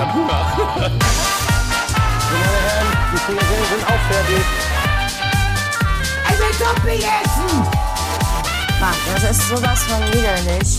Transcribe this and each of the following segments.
hat Hunger. Meine Herren, die Frikadellen sind auch fertig. Ich will Topping essen! Mann, das ist sowas von widerlich.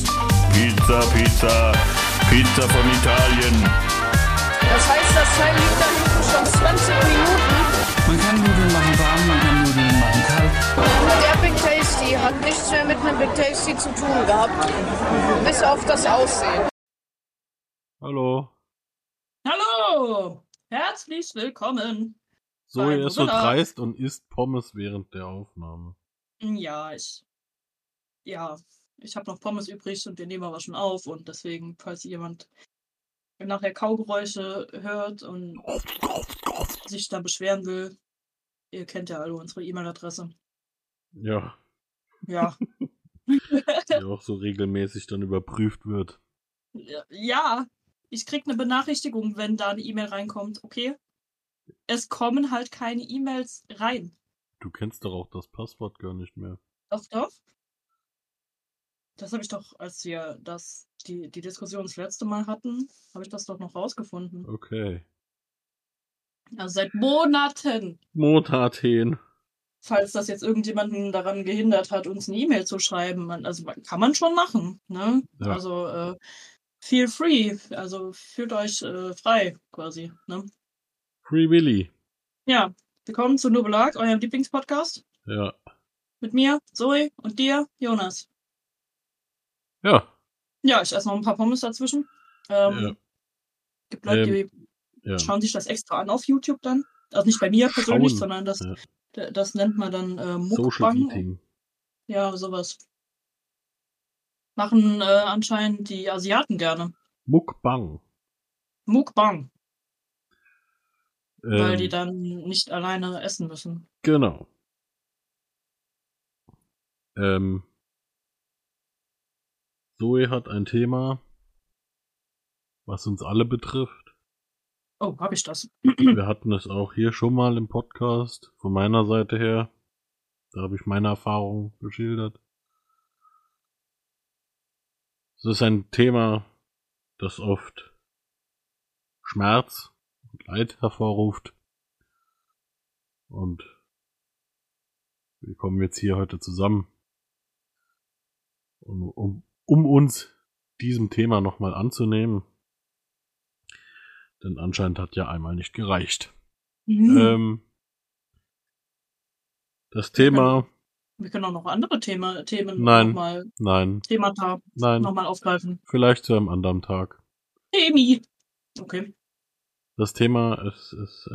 Pizza von Italien. Das heißt, das Teil liegt da hinten schon 20 Minuten. Man kann Nudeln machen warm, man kann Nudeln machen kalt. Der Big Tasty hat nichts mehr mit einem Big Tasty zu tun gehabt. Bis auf das Aussehen. Hallo. Hallo! Herzlich willkommen. Zoe ist so dreist und isst Pommes während der Aufnahme. Ja, ich habe noch Pommes übrig und wir nehmen aber schon auf und deswegen, falls jemand nachher Kaugeräusche hört und sich da beschweren will, ihr kennt ja alle unsere E-Mail-Adresse. Ja. Ja. Die auch so regelmäßig dann überprüft wird. Ja, ich krieg eine Benachrichtigung, wenn da eine E-Mail reinkommt, okay? Es kommen halt keine E-Mails rein. Du kennst doch auch das Passwort gar nicht mehr. Doch. Das habe ich doch, als wir die Diskussion das letzte Mal hatten, habe ich das doch noch rausgefunden. Okay. Also seit Monaten. Monaten. Falls das jetzt irgendjemanden daran gehindert hat, uns eine E-Mail zu schreiben. Kann man schon machen. Ne? Ja. Also feel free. Also fühlt euch frei quasi. Ne? Free Willy. Ja, willkommen zu Nubelag, eurem Lieblingspodcast. Ja. Mit mir, Zoe, und dir, Jonas. Ja. Ja, ich esse noch ein paar Pommes dazwischen. Gibt Leute, die schauen sich das extra an auf YouTube dann. Also nicht bei mir persönlich, sondern das nennt man dann Social Mukbang. Eating. Ja, sowas. Machen anscheinend die Asiaten gerne. Mukbang. Weil die dann nicht alleine essen müssen. Genau. Zoe hat ein Thema, was uns alle betrifft. Oh, hab ich das? Wir hatten es auch hier schon mal im Podcast, von meiner Seite her. Da habe ich meine Erfahrungen geschildert. Es ist ein Thema, das oft Schmerz und Leid hervorruft. Und wir kommen jetzt hier heute zusammen, um uns diesem Thema nochmal anzunehmen. Denn anscheinend hat ja einmal nicht gereicht. Mhm. Das Thema... Wir können auch noch andere Themen nochmal aufgreifen. Vielleicht zu einem anderen Tag. Themi. Okay. Das Thema ist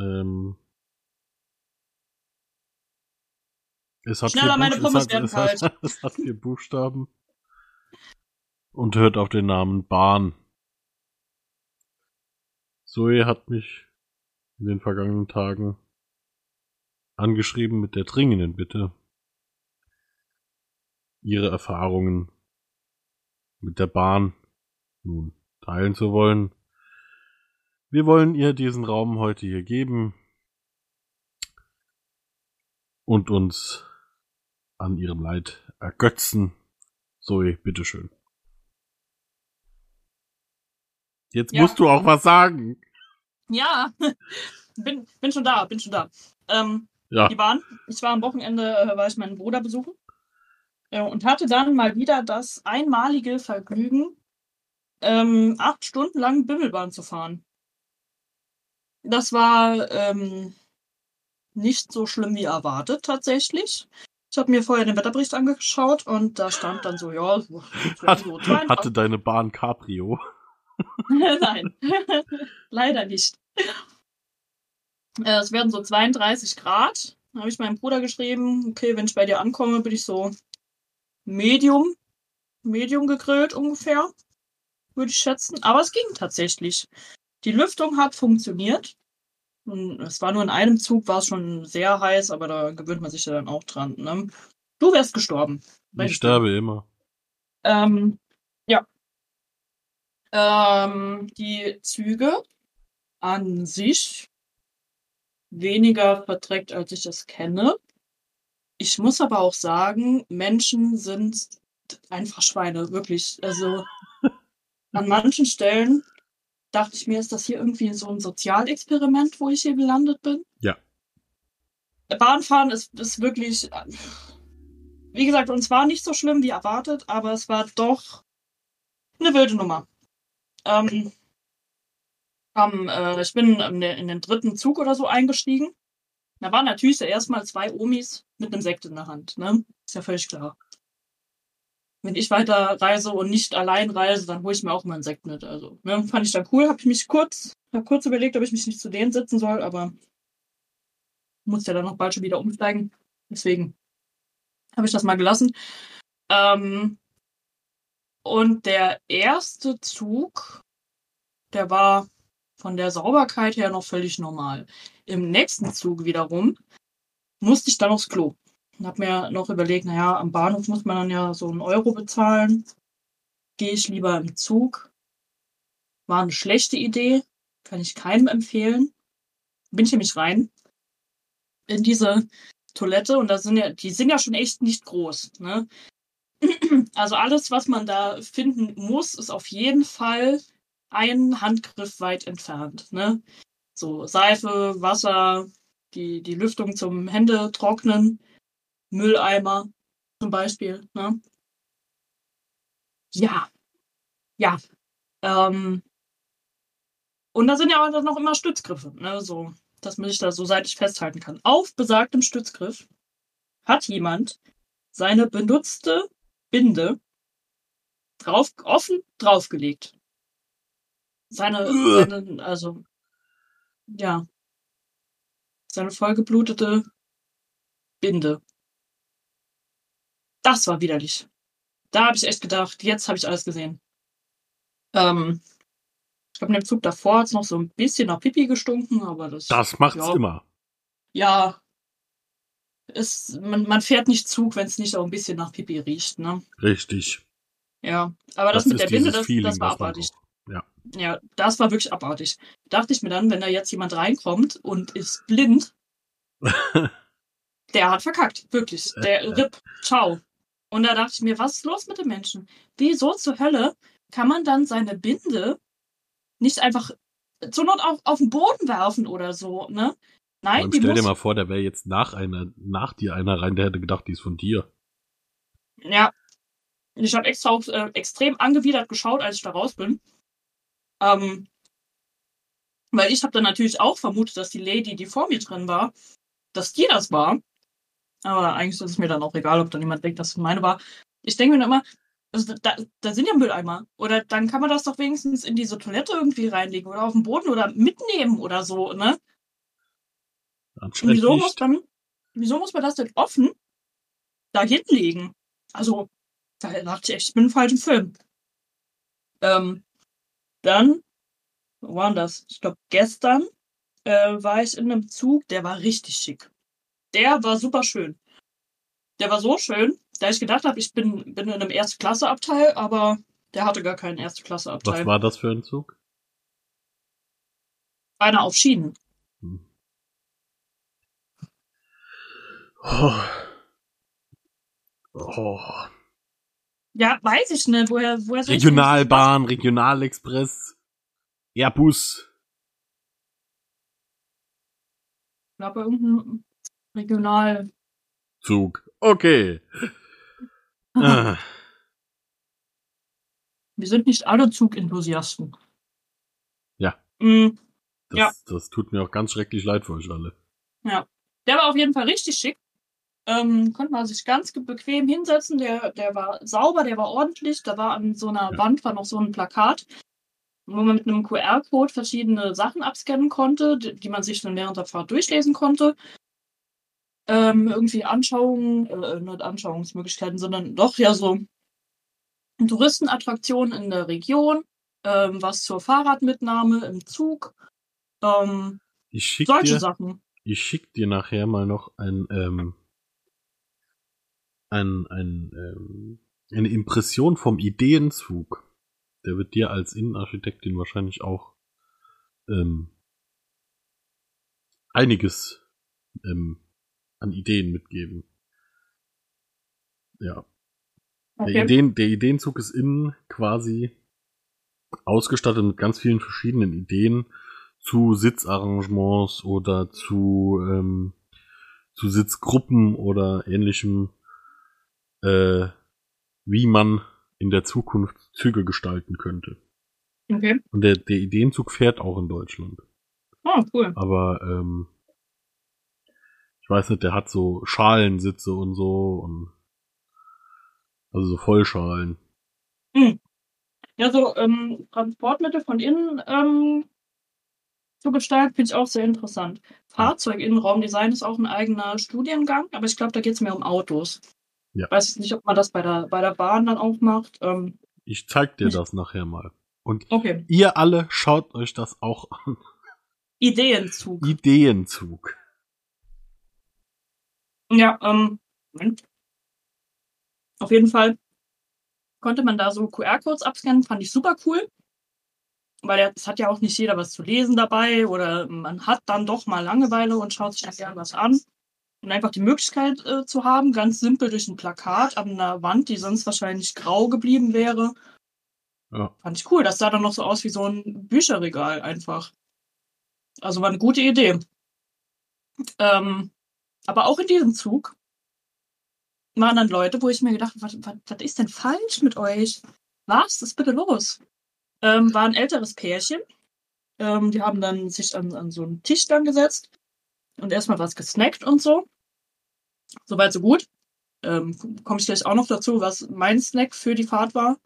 es hat schneller, meine Pommes werden kalt. Es hat 4 Buchstaben und hört auf den Namen Bahn. Zoe hat mich in den vergangenen Tagen angeschrieben mit der dringenden Bitte, ihre Erfahrungen mit der Bahn nun teilen zu wollen. Wir wollen ihr diesen Raum heute hier geben und uns an ihrem Leid ergötzen. Zoe, bitteschön. Jetzt musst du auch was sagen. Ja, bin schon da. Die Bahn. Ich war am Wochenende, war ich meinen Bruder besuchen und hatte dann mal wieder das einmalige Vergnügen, 8 Stunden lang Bimmelbahn zu fahren. Das war nicht so schlimm wie erwartet tatsächlich. Ich habe mir vorher den Wetterbericht angeschaut und da stand dann so, ja, so hatte deine Bahn Cabrio? Nein, leider nicht. Es werden so 32 Grad. Da habe ich meinem Bruder geschrieben, okay, wenn ich bei dir ankomme, bin ich so Medium gegrillt ungefähr, würde ich schätzen. Aber es ging tatsächlich. Die Lüftung hat funktioniert. Und es war nur in einem Zug, war es schon sehr heiß, aber da gewöhnt man sich ja dann auch dran. Ne? Du wärst gestorben. Ich sterbe immer. Ja. Die Züge an sich weniger verdreckt, als ich das kenne. Ich muss aber auch sagen, Menschen sind einfach Schweine, wirklich. Also an manchen Stellen dachte ich mir, ist das hier irgendwie so ein Sozialexperiment, wo ich hier gelandet bin? Ja. Bahnfahren ist wirklich, wie gesagt, uns war nicht so schlimm wie erwartet, aber es war doch eine wilde Nummer. Ich bin in den 3. Zug oder so eingestiegen. Da waren natürlich erstmal 2 Omis mit einem Sekt in der Hand, ne? Ist ja völlig klar. Wenn ich weiter reise und nicht allein reise, dann hole ich mir auch mal einen Sekt mit. Also, ne, fand ich dann cool. Hab kurz überlegt, ob ich mich nicht zu denen setzen soll, aber muss ja dann noch bald schon wieder umsteigen. Deswegen habe ich das mal gelassen. Und der erste Zug, der war von der Sauberkeit her noch völlig normal. Im nächsten Zug wiederum musste ich dann aufs Klo. Und habe mir noch überlegt, naja, am Bahnhof muss man dann ja so 1 Euro bezahlen. Gehe ich lieber im Zug. War eine schlechte Idee. Kann ich keinem empfehlen. Bin ich nämlich rein in diese Toilette und die sind ja schon echt nicht groß, ne? Also alles, was man da finden muss, ist auf jeden Fall einen Handgriff weit entfernt, ne? So Seife, Wasser, die Lüftung zum Hände trocknen, Mülleimer zum Beispiel, ne? Ja. Und da sind ja auch noch immer Stützgriffe, ne? So, dass man sich da so seitlich festhalten kann. Auf besagtem Stützgriff hat jemand seine benutzte Binde offen draufgelegt. Seine vollgeblutete Binde. Das war widerlich. Da habe ich echt gedacht, jetzt habe ich alles gesehen. Ich glaube, in dem Zug davor hat es noch so ein bisschen nach Pipi gestunken, aber das macht's immer. Ja. Man fährt nicht Zug, wenn es nicht auch ein bisschen nach Pipi riecht, ne? Richtig. Ja, aber das mit der Binde, das war abartig. Ja, das war wirklich abartig. Dachte ich mir dann, wenn da jetzt jemand reinkommt und ist blind, der hat verkackt, wirklich. Der RIP, ciao. Und da dachte ich mir, was ist los mit den Menschen? Wieso zur Hölle kann man dann seine Binde nicht einfach zur Not auch auf den Boden werfen oder so, ne? Nein, stell dir mal vor, da wäre jetzt nach dir einer rein, der hätte gedacht, die ist von dir. Ja. Ich habe extra auch extrem angewidert geschaut, als ich da raus bin. Weil ich habe dann natürlich auch vermutet, dass die Lady, die vor mir drin war, dass die das war. Aber eigentlich ist es mir dann auch egal, ob dann jemand denkt, dass es meine war. Ich denke mir dann immer, also da sind ja Mülleimer. Oder dann kann man das doch wenigstens in diese Toilette irgendwie reinlegen oder auf den Boden oder mitnehmen oder so, ne? Wieso muss man das denn offen da hinlegen? Also, da dachte ich echt, ich bin im falschen Film. Dann, wo war das? Ich glaube, gestern war ich in einem Zug, der war richtig schick. Der war super schön. Der war so schön, da ich gedacht habe, ich bin in einem Erste-Klasse-Abteil, aber der hatte gar keinen Erste-Klasse-Abteil. Was war das für ein Zug? Einer auf Schienen. Oh. Ja, weiß ich nicht. Woher Regionalbahn, Regionalexpress, Airbus. Ich glaube, irgendein Regionalzug. Okay. Wir sind nicht alle Zugenthusiasten. Ja. Das tut mir auch ganz schrecklich leid für euch alle. Ja. Der war auf jeden Fall richtig schick. Konnte man sich ganz bequem hinsetzen. Der war sauber, der war ordentlich. Da war an so einer Wand noch so ein Plakat, wo man mit einem QR-Code verschiedene Sachen abscannen konnte, die man sich dann während der Fahrt durchlesen konnte. Irgendwie nicht Anschauungsmöglichkeiten, sondern doch ja so Touristenattraktionen in der Region, was zur Fahrradmitnahme im Zug, solche Sachen. Ich schick dir nachher mal noch eine Impression vom Ideenzug. Der wird dir als Innenarchitektin wahrscheinlich auch einiges an Ideen mitgeben. Ja. Okay. Der Ideenzug ist innen quasi ausgestattet mit ganz vielen verschiedenen Ideen zu Sitzarrangements oder zu Sitzgruppen oder ähnlichem, wie man in der Zukunft Züge gestalten könnte. Okay. Und der Ideenzug fährt auch in Deutschland. Oh, cool. Aber ich weiß nicht, der hat so Schalensitze und so und also so Vollschalen. Ja, so Transportmittel von innen zu gestalten, finde ich auch sehr interessant. Fahrzeuginnenraumdesign ist auch ein eigener Studiengang, aber ich glaube, da geht es mehr um Autos. Ja. Weiß ich nicht, ob man das bei der Bahn dann auch macht. Ich zeig dir das nachher mal. Und okay. Ihr alle schaut euch das auch an. Ideenzug. Ja, Moment. Auf jeden Fall konnte man da so QR-Codes abscannen, fand ich super cool. Weil es hat ja auch nicht jeder was zu lesen dabei oder man hat dann doch mal Langeweile und schaut sich dann gerne was an. Und einfach die Möglichkeit zu haben, ganz simpel durch ein Plakat an einer Wand, die sonst wahrscheinlich grau geblieben wäre. Ja. Fand ich cool. Das sah dann noch so aus wie so ein Bücherregal einfach. Also war eine gute Idee. Aber auch in diesem Zug waren dann Leute, wo ich mir gedacht habe, was ist denn falsch mit euch? Was ist bitte los? War ein älteres Pärchen. Die haben dann sich an so einen Tisch dann gesetzt und erstmal was gesnackt und so. Soweit so gut. Komme ich gleich auch noch dazu, was mein Snack für die Fahrt war.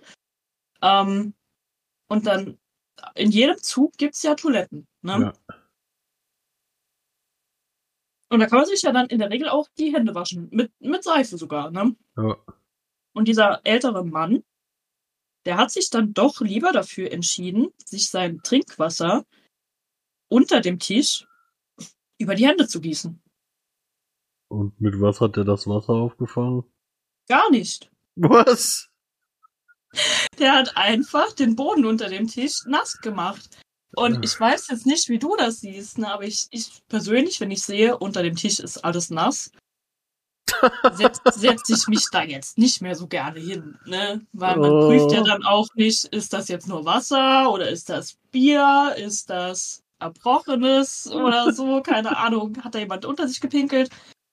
Und dann in jedem Zug gibt es ja Toiletten. Ne? Ja. Und da kann man sich ja dann in der Regel auch die Hände waschen. Mit Seife sogar. Ne? Ja. Und dieser ältere Mann, der hat sich dann doch lieber dafür entschieden, sich sein Trinkwasser unter dem Tisch über die Hände zu gießen. Und mit was hat er das Wasser aufgefangen? Gar nicht. Was? Der hat einfach den Boden unter dem Tisch nass gemacht. Und ich weiß jetzt nicht, wie du das siehst, ne, aber ich persönlich, wenn ich sehe, unter dem Tisch ist alles nass, setze ich mich da jetzt nicht mehr so gerne hin. Ne? Weil man prüft ja dann auch nicht, ist das jetzt nur Wasser oder ist das Bier, ist das Erbrochenes oder so, keine Ahnung, hat da jemand unter sich gepinkelt?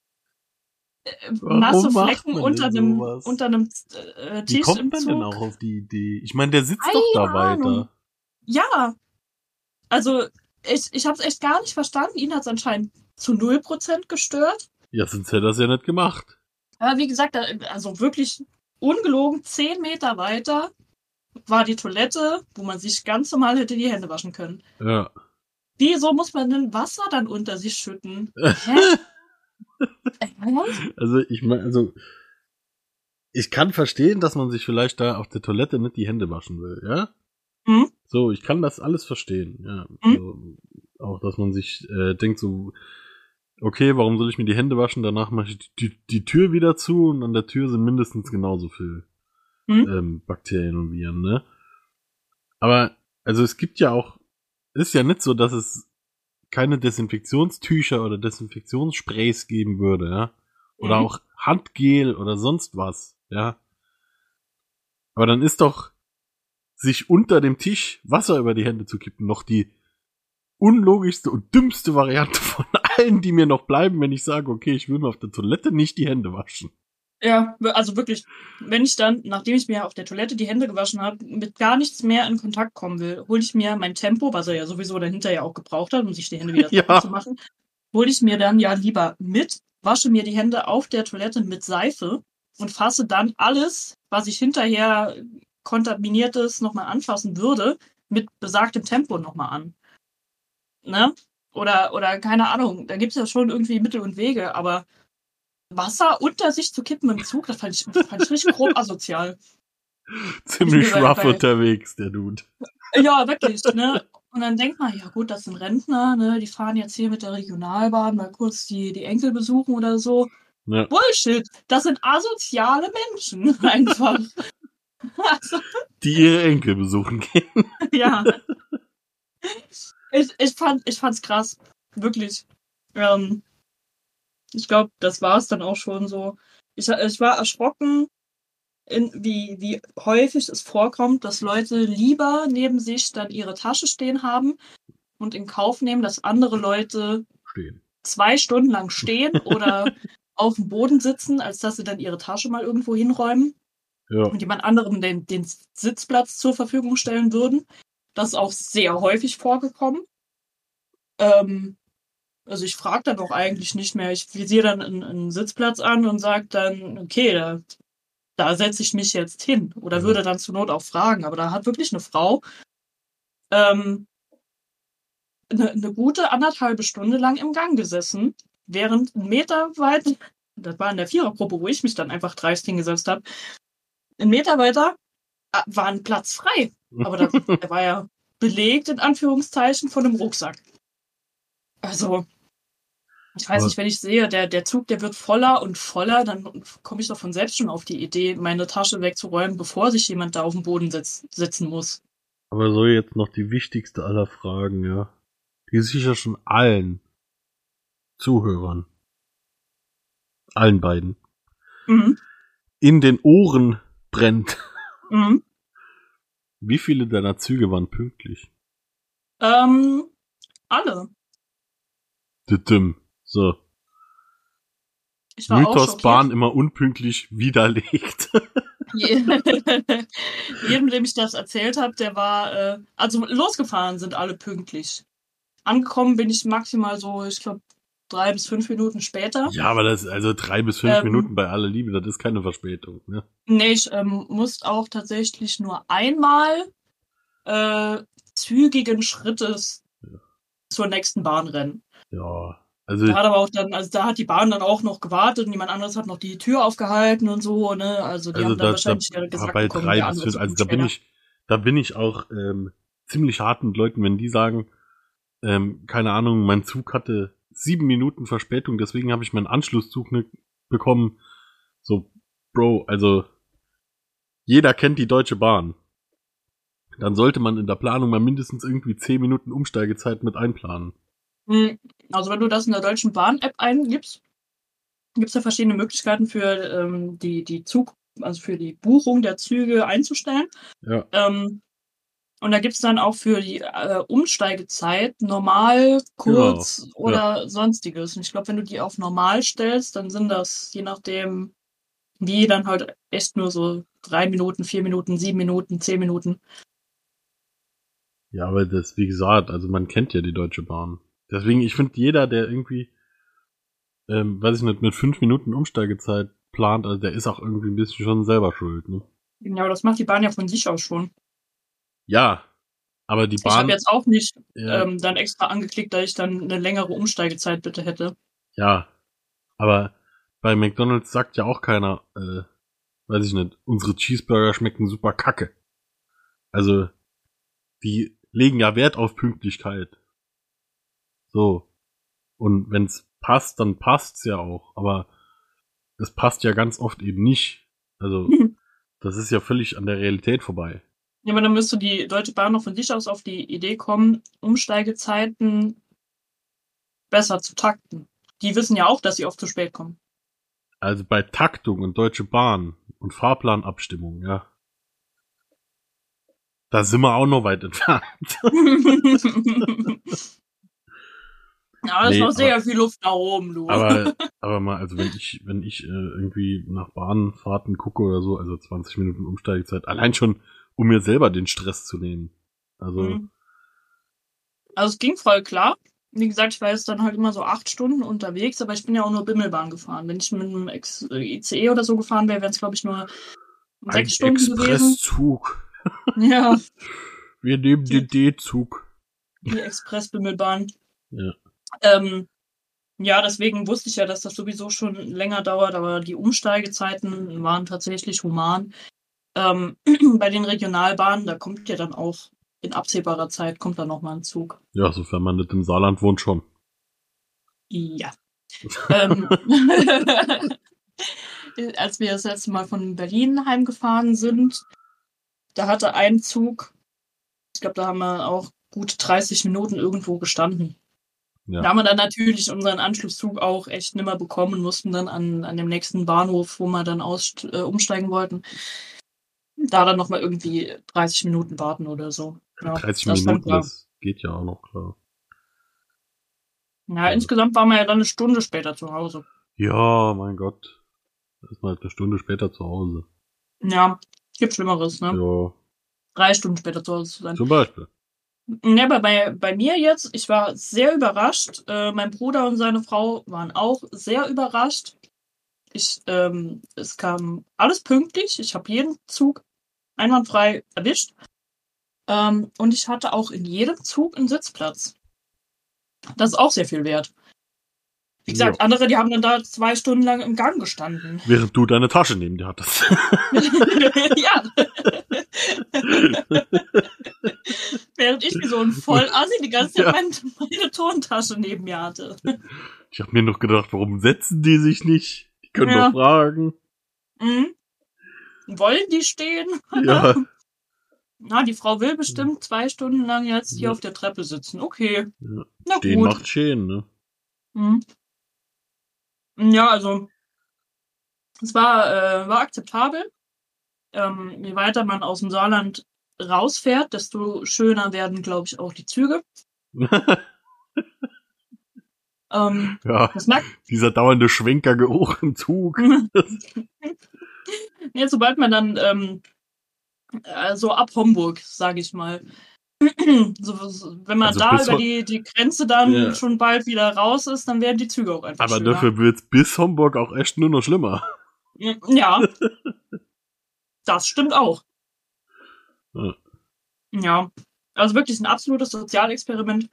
Nasse Flecken unter einem Tisch. Wie kommt im man Zug? denn auch auf die Idee? Ich meine, der sitzt doch da weiter. Ja, also ich habe es echt gar nicht verstanden. Ihn hat es anscheinend zu 0% gestört. Ja, sonst hätte er das ja nicht gemacht. Aber wie gesagt, also wirklich ungelogen 10 Meter weiter war die Toilette, wo man sich ganz normal hätte die Hände waschen können. Ja. Wieso muss man denn Wasser dann unter sich schütten? Hä? Also ich meine, ich kann verstehen, dass man sich vielleicht da auf der Toilette nicht die Hände waschen will, ja? Mhm. So, ich kann das alles verstehen, ja. Mhm. Also, auch, dass man sich denkt so, okay, warum soll ich mir die Hände waschen? Danach mache ich die Tür wieder zu und an der Tür sind mindestens genauso viel Bakterien und Viren, ne? Aber, also es gibt ja auch, ist ja nicht so, dass es keine Desinfektionstücher oder Desinfektionssprays geben würde, ja? Oder auch Handgel oder sonst was, ja? Aber dann ist doch sich unter dem Tisch Wasser über die Hände zu kippen noch die unlogischste und dümmste Variante von allen, die mir noch bleiben, wenn ich sage, okay, ich will mir auf der Toilette nicht die Hände waschen. Ja, also wirklich, wenn ich dann, nachdem ich mir auf der Toilette die Hände gewaschen habe, mit gar nichts mehr in Kontakt kommen will, hole ich mir mein Tempo, was er ja sowieso dahinter ja auch gebraucht hat, um sich die Hände wieder sauber zu machen, hole ich mir dann ja lieber mit, wasche mir die Hände auf der Toilette mit Seife und fasse dann alles, was ich hinterher kontaminiertes nochmal anfassen würde, mit besagtem Tempo nochmal an. Ne? Oder keine Ahnung, da gibt es ja schon irgendwie Mittel und Wege, aber Wasser unter sich zu kippen im Zug, das fand ich richtig grob asozial. Ziemlich rough unterwegs, der Dude. Ja, wirklich, ne? Und dann denkt man, ja gut, das sind Rentner, ne? Die fahren jetzt hier mit der Regionalbahn mal kurz die Enkel besuchen oder so. Ja. Bullshit! Das sind asoziale Menschen, einfach. Also, die ihre Enkel besuchen gehen. Ja. Ich fand's krass. Wirklich. Ich glaube, das war es dann auch schon so. Ich war erschrocken, wie häufig es vorkommt, dass Leute lieber neben sich dann ihre Tasche stehen haben und in Kauf nehmen, dass andere Leute 2 Stunden lang stehen oder auf dem Boden sitzen, als dass sie dann ihre Tasche mal irgendwo hinräumen und jemand anderem den Sitzplatz zur Verfügung stellen würden. Das ist auch sehr häufig vorgekommen. Also ich frage dann auch eigentlich nicht mehr. Ich visiere dann einen Sitzplatz an und sage dann, okay, da setze ich mich jetzt hin. Oder würde dann zur Not auch fragen. Aber da hat wirklich eine Frau eine gute 1,5 Stunde lang im Gang gesessen, während 1 Meter weit, das war in der Vierergruppe, wo ich mich dann einfach dreist hingesetzt habe, 1 Meter weiter war ein Platz frei. Aber der war ja belegt, in Anführungszeichen, von einem Rucksack. Also, ich weiß nicht, wenn ich sehe, der Zug, der wird voller und voller, dann komme ich doch von selbst schon auf die Idee, meine Tasche wegzuräumen, bevor sich jemand da auf dem Boden sitzen muss. Aber so jetzt noch die wichtigste aller Fragen, ja. Die sicher schon allen Zuhörern, allen beiden, in den Ohren brennt. Wie viele deiner Züge waren pünktlich? Alle. So. Ich war Mythos auch Bahn immer unpünktlich widerlegt. Jedem, dem ich das erzählt habe, der war, also losgefahren sind alle pünktlich. Angekommen bin ich maximal so, ich glaube, 3 bis 5 Minuten später. Ja, aber das, also 3 bis 5 Minuten bei aller Liebe, das ist keine Verspätung, ne? Nee, ich musste auch tatsächlich nur einmal zügigen Schrittes zur nächsten Bahn rennen. Ja, also. Da hat aber auch dann, also da hat die Bahn dann auch noch gewartet und jemand anderes hat noch die Tür aufgehalten und so, ne? Also die haben dann wahrscheinlich gesagt, bei 3 bis 5, also da bin ich auch ziemlich hart mit Leuten, wenn die sagen, keine Ahnung, mein Zug hatte 7 Minuten Verspätung, deswegen habe ich meinen Anschlusszug bekommen. So, Bro, also jeder kennt die Deutsche Bahn. Dann sollte man in der Planung mal mindestens irgendwie 10 Minuten Umsteigezeit mit einplanen. Also wenn du das in der Deutschen Bahn-App eingibst, gibt es ja verschiedene Möglichkeiten für also für die Buchung der Züge einzustellen. Ja. Und da gibt es dann auch für die Umsteigezeit normal, kurz oder sonstiges. Und ich glaube, wenn du die auf normal stellst, dann sind das, je nachdem, wie, dann halt echt nur so 3 Minuten, 4 Minuten, 7 Minuten, 10 Minuten. Ja, aber das, wie gesagt, also man kennt ja die Deutsche Bahn. Deswegen, ich finde, jeder, der irgendwie, weiß ich nicht, mit 5 Minuten Umsteigezeit plant, also der ist auch irgendwie ein bisschen schon selber schuld, ne? Ja, aber das macht die Bahn ja von sich aus schon. Ja, aber die Bahn... Ich habe jetzt auch nicht dann extra angeklickt, dass ich dann eine längere Umsteigezeit bitte hätte. Ja, aber bei McDonald's sagt ja auch keiner, weiß ich nicht, unsere Cheeseburger schmecken super kacke. Also, die legen ja Wert auf Pünktlichkeit. So. Und wenn's passt, dann passt's ja auch. Aber es passt ja ganz oft eben nicht. Also, das ist ja völlig an der Realität vorbei. Ja, aber dann müsste die Deutsche Bahn noch von sich aus auf die Idee kommen, Umsteigezeiten besser zu takten. Die wissen ja auch, dass sie oft zu spät kommen. Also bei Taktung und Deutsche Bahn und Fahrplanabstimmung, ja. Da sind wir auch noch weit entfernt. Ja, das ist noch sehr viel Luft nach oben, du. Aber mal, also wenn ich irgendwie nach Bahnfahrten gucke oder so, also 20 Minuten Umsteigezeit, allein schon, um mir selber den Stress zu nehmen. Also es ging voll klar. Wie gesagt, ich war jetzt dann halt immer so 8 Stunden unterwegs, aber ich bin ja auch nur Bimmelbahn gefahren. Wenn ich mit einem ICE oder so gefahren wäre, wären es, glaube ich, nur 6 Stunden gewesen. Expresszug. Ja. Wir nehmen den D-Zug. Die Express-Bimmelbahn. Ja. Ja, deswegen wusste ich ja, dass das sowieso schon länger dauert, aber die Umsteigezeiten waren tatsächlich human. Bei den Regionalbahnen, da kommt ja dann auch in absehbarer Zeit kommt dann nochmal ein Zug. Ja, sofern man nicht im Saarland wohnt, schon. Ja. Als wir das letzte Mal von Berlin heimgefahren sind, da hatte ein Zug, ich glaube, da haben wir auch gut 30 Minuten irgendwo gestanden. Ja. Da haben wir dann natürlich unseren Anschlusszug auch echt nimmer bekommen, mussten dann an dem nächsten Bahnhof, wo wir dann umsteigen wollten, da dann nochmal irgendwie 30 Minuten warten oder so. Ja, 30 Minuten, das geht ja auch noch, klar. Ja, insgesamt waren wir ja dann eine Stunde später zu Hause. Ja, mein Gott. Da ist man halt eine Stunde später zu Hause. Ja, gibt Schlimmeres, ne? Ja. 3 Stunden später zu Hause zu sein. Zum Beispiel. Ja, aber bei mir jetzt, ich war sehr überrascht. Mein Bruder und seine Frau waren auch sehr überrascht. Es kam alles pünktlich. Ich habe jeden Zug einwandfrei erwischt. Und ich hatte auch in jedem Zug einen Sitzplatz. Das ist auch sehr viel wert. Wie gesagt, andere, die haben dann da 2 Stunden lang im Gang gestanden. Während du deine Tasche neben dir hattest. Ja. Während ich wie so ein Vollassi die ganze Zeit meine Tontasche neben mir hatte. Ich habe mir noch gedacht, warum setzen die sich nicht? Die können doch fragen. Mhm. Wollen die stehen? Ja. Na, die Frau will bestimmt 2 Stunden lang jetzt hier auf der Treppe sitzen. Okay. Ja. Na Stehen gut. macht schön, ne? Mhm. Ja, also es war akzeptabel. Je weiter man aus dem Saarland rausfährt, desto schöner werden, glaube ich, auch die Züge. Ja, dieser dauernde Schwenkergeruch im Zug. Ja, sobald man dann so ab Homburg, sage ich mal, wenn man also über die Grenze dann schon bald wieder raus ist, dann werden die Züge auch einfach aber schöner. Dafür wird's bis Homburg auch echt nur noch schlimmer. Ja, das stimmt auch. Ja, also wirklich ein absolutes Sozialexperiment.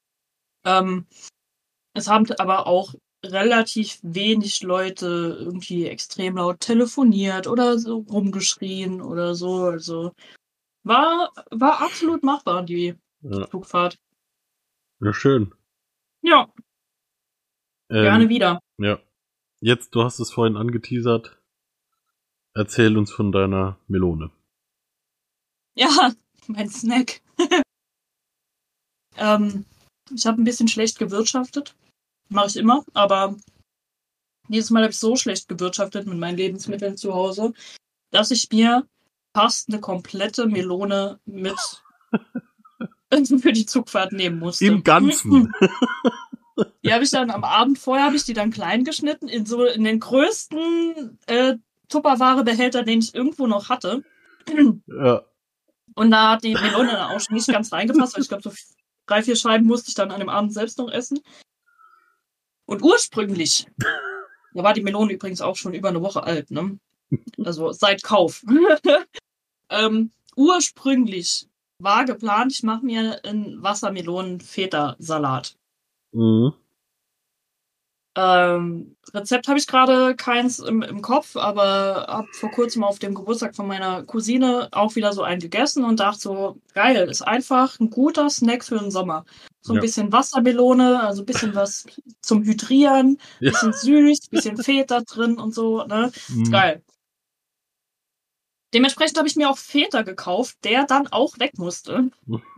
Es haben aber auch relativ wenig Leute irgendwie extrem laut telefoniert oder so rumgeschrien oder so. Also war absolut machbar, die Zugfahrt. Ja, schön. Ja. Gerne wieder. Ja. Jetzt, du hast es vorhin angeteasert. Erzähl uns von deiner Melone. Ja, mein Snack. Ich habe ein bisschen schlecht gewirtschaftet. Mache ich immer, aber dieses Mal habe ich so schlecht gewirtschaftet mit meinen Lebensmitteln zu Hause, dass ich mir fast eine komplette Melone mit für die Zugfahrt nehmen musste. Im Ganzen. Die habe ich dann am Abend vorher, habe ich die dann klein geschnitten, in den größten Tupperware-Behälter, den ich irgendwo noch hatte. Ja. Und da hat die Melone dann auch nicht ganz reingepasst, weil ich glaube, so 3, 4 Scheiben musste ich dann an dem Abend selbst noch essen. Und ursprünglich, da war die Melone übrigens auch schon über eine Woche alt, ne? Also seit Kauf. Ursprünglich war geplant, ich mache mir einen Wassermelonen-Feta-Salat. Mhm. Rezept habe ich gerade keins im Kopf, aber habe vor kurzem auf dem Geburtstag von meiner Cousine auch wieder so einen gegessen und dachte so, geil, ist einfach ein guter Snack für den Sommer. So ein bisschen Wassermelone, also ein bisschen was zum Hydrieren, bisschen süß, bisschen Feta drin und so, ne? Mhm. Geil. Dementsprechend habe ich mir auch Feta gekauft, der dann auch weg musste.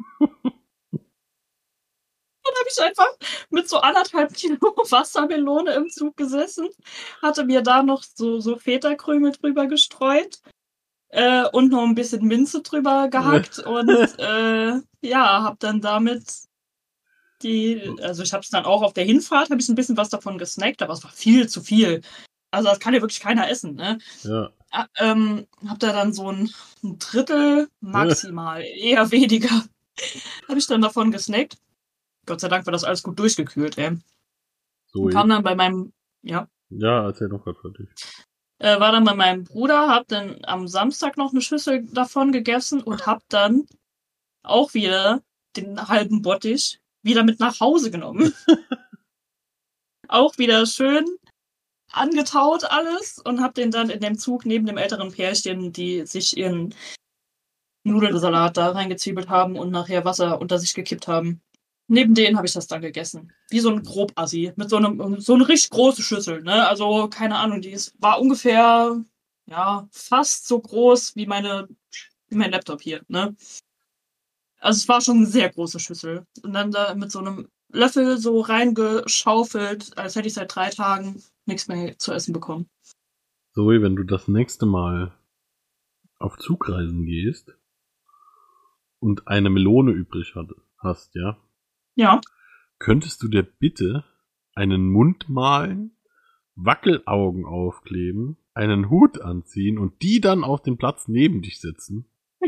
Dann habe ich einfach mit so 1,5 Kilo Wassermelone im Zug gesessen, hatte mir da noch so Feta-Krümel drüber gestreut und noch ein bisschen Minze drüber gehackt und habe dann damit also ich habe es dann auch auf der Hinfahrt, habe ich ein bisschen was davon gesnackt, aber es war viel zu viel. Also das kann ja wirklich keiner essen, ne? Ja. Hab da dann so ein Drittel maximal, eher weniger, habe ich dann davon gesnackt. Gott sei Dank war das alles gut durchgekühlt, ey. So und kam dann bei meinem, Ja, erzähl noch gerade fertig. War dann bei meinem Bruder, hab dann am Samstag noch eine Schüssel davon gegessen und hab dann auch wieder den halben Bottich wieder mit nach Hause genommen. Auch wieder schön angetaut alles und hab den dann in dem Zug neben dem älteren Pärchen, die sich ihren Nudelsalat da reingezwiebelt haben und nachher Wasser unter sich gekippt haben. Neben denen habe ich das dann gegessen. Wie so ein Grobassi. Mit so eine richtig große Schüssel, ne? Also, keine Ahnung, war ungefähr, fast so groß wie mein Laptop hier, ne? Also, es war schon eine sehr große Schüssel. Und dann da mit so einem Löffel so reingeschaufelt, als hätte ich seit 3 Tagen nichts mehr zu essen bekommen. Zoe, wenn du das nächste Mal auf Zugreisen gehst und eine Melone übrig hast, ja? Ja. Könntest du dir bitte einen Mund malen, Wackelaugen aufkleben, einen Hut anziehen und die dann auf den Platz neben dich setzen?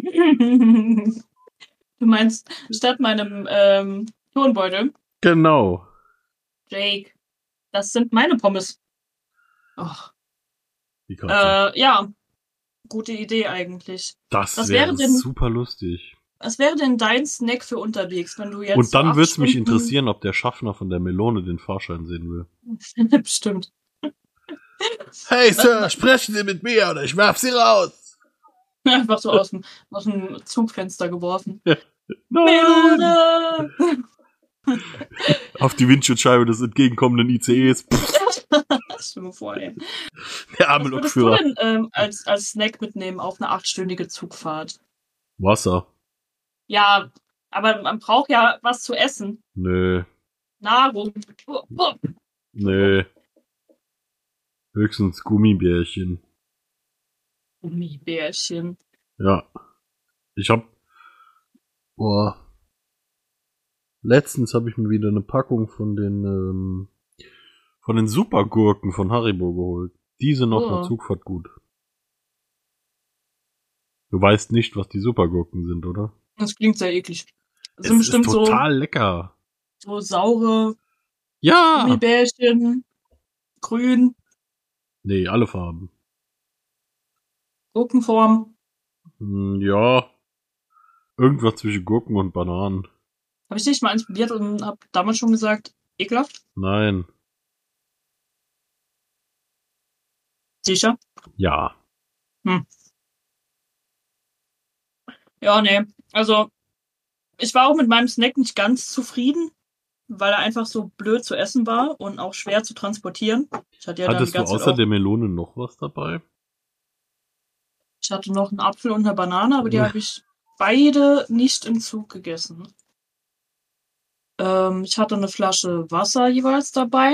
Du meinst, statt meinem Turnbeutel? Genau. Jake, das sind meine Pommes. Ach. Wie krass. Ja, gute Idee eigentlich. Das wäre super lustig. Was wäre denn dein Snack für unterwegs, wenn du jetzt... Und dann würde es mich interessieren, ob der Schaffner von der Melone den Fahrschein sehen will. Bestimmt. Hey Sir, sprechen Sie mit mir oder ich werf Sie raus. Einfach so aus dem Zugfenster geworfen. Ja. Melone! Auf die Windschutzscheibe des entgegenkommenden ICEs. Stell mir vor, ey. Der arme Lokführer. Was würdest du denn als Snack mitnehmen auf eine 8-stündige Zugfahrt? Wasser. Ja, aber man braucht ja was zu essen. Nö. Nahrung. Nö. Höchstens Gummibärchen. Gummibärchen. Ja. Letztens habe ich mir wieder eine Packung von den Supergurken von Haribo geholt. Die sind auf einer Zugfahrt gut. Du weißt nicht, was die Supergurken sind, oder? Das klingt sehr eklig. Das sind bestimmt ist total lecker. So saure Ja. Gummibärchen. Grün. Nee, alle Farben. Gurkenform. Ja. Irgendwas zwischen Gurken und Bananen. Habe ich nicht mal eins probiert und habe damals schon gesagt, ekelhaft? Nein. Sicher? Ja. Ja, nee. Also, ich war auch mit meinem Snack nicht ganz zufrieden, weil er einfach so blöd zu essen war und auch schwer zu transportieren. Hattest du außer der Melone noch was dabei? Ich hatte noch einen Apfel und eine Banane, aber die habe ich beide nicht im Zug gegessen. Ich hatte eine Flasche Wasser jeweils dabei.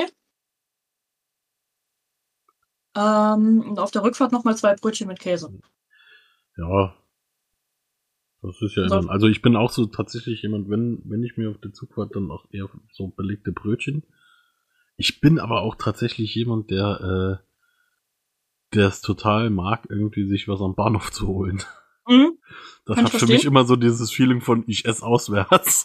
Und auf der Rückfahrt nochmal 2 Brötchen mit Käse. Ja. Das ist ja dann. Also ich bin auch so tatsächlich jemand, wenn ich mir auf der Zugfahrt dann auch eher so belegte Brötchen. Ich bin aber auch tatsächlich jemand, der es total mag, irgendwie sich was am Bahnhof zu holen. Mhm. Das hat für mich immer so dieses Feeling von, ich esse auswärts.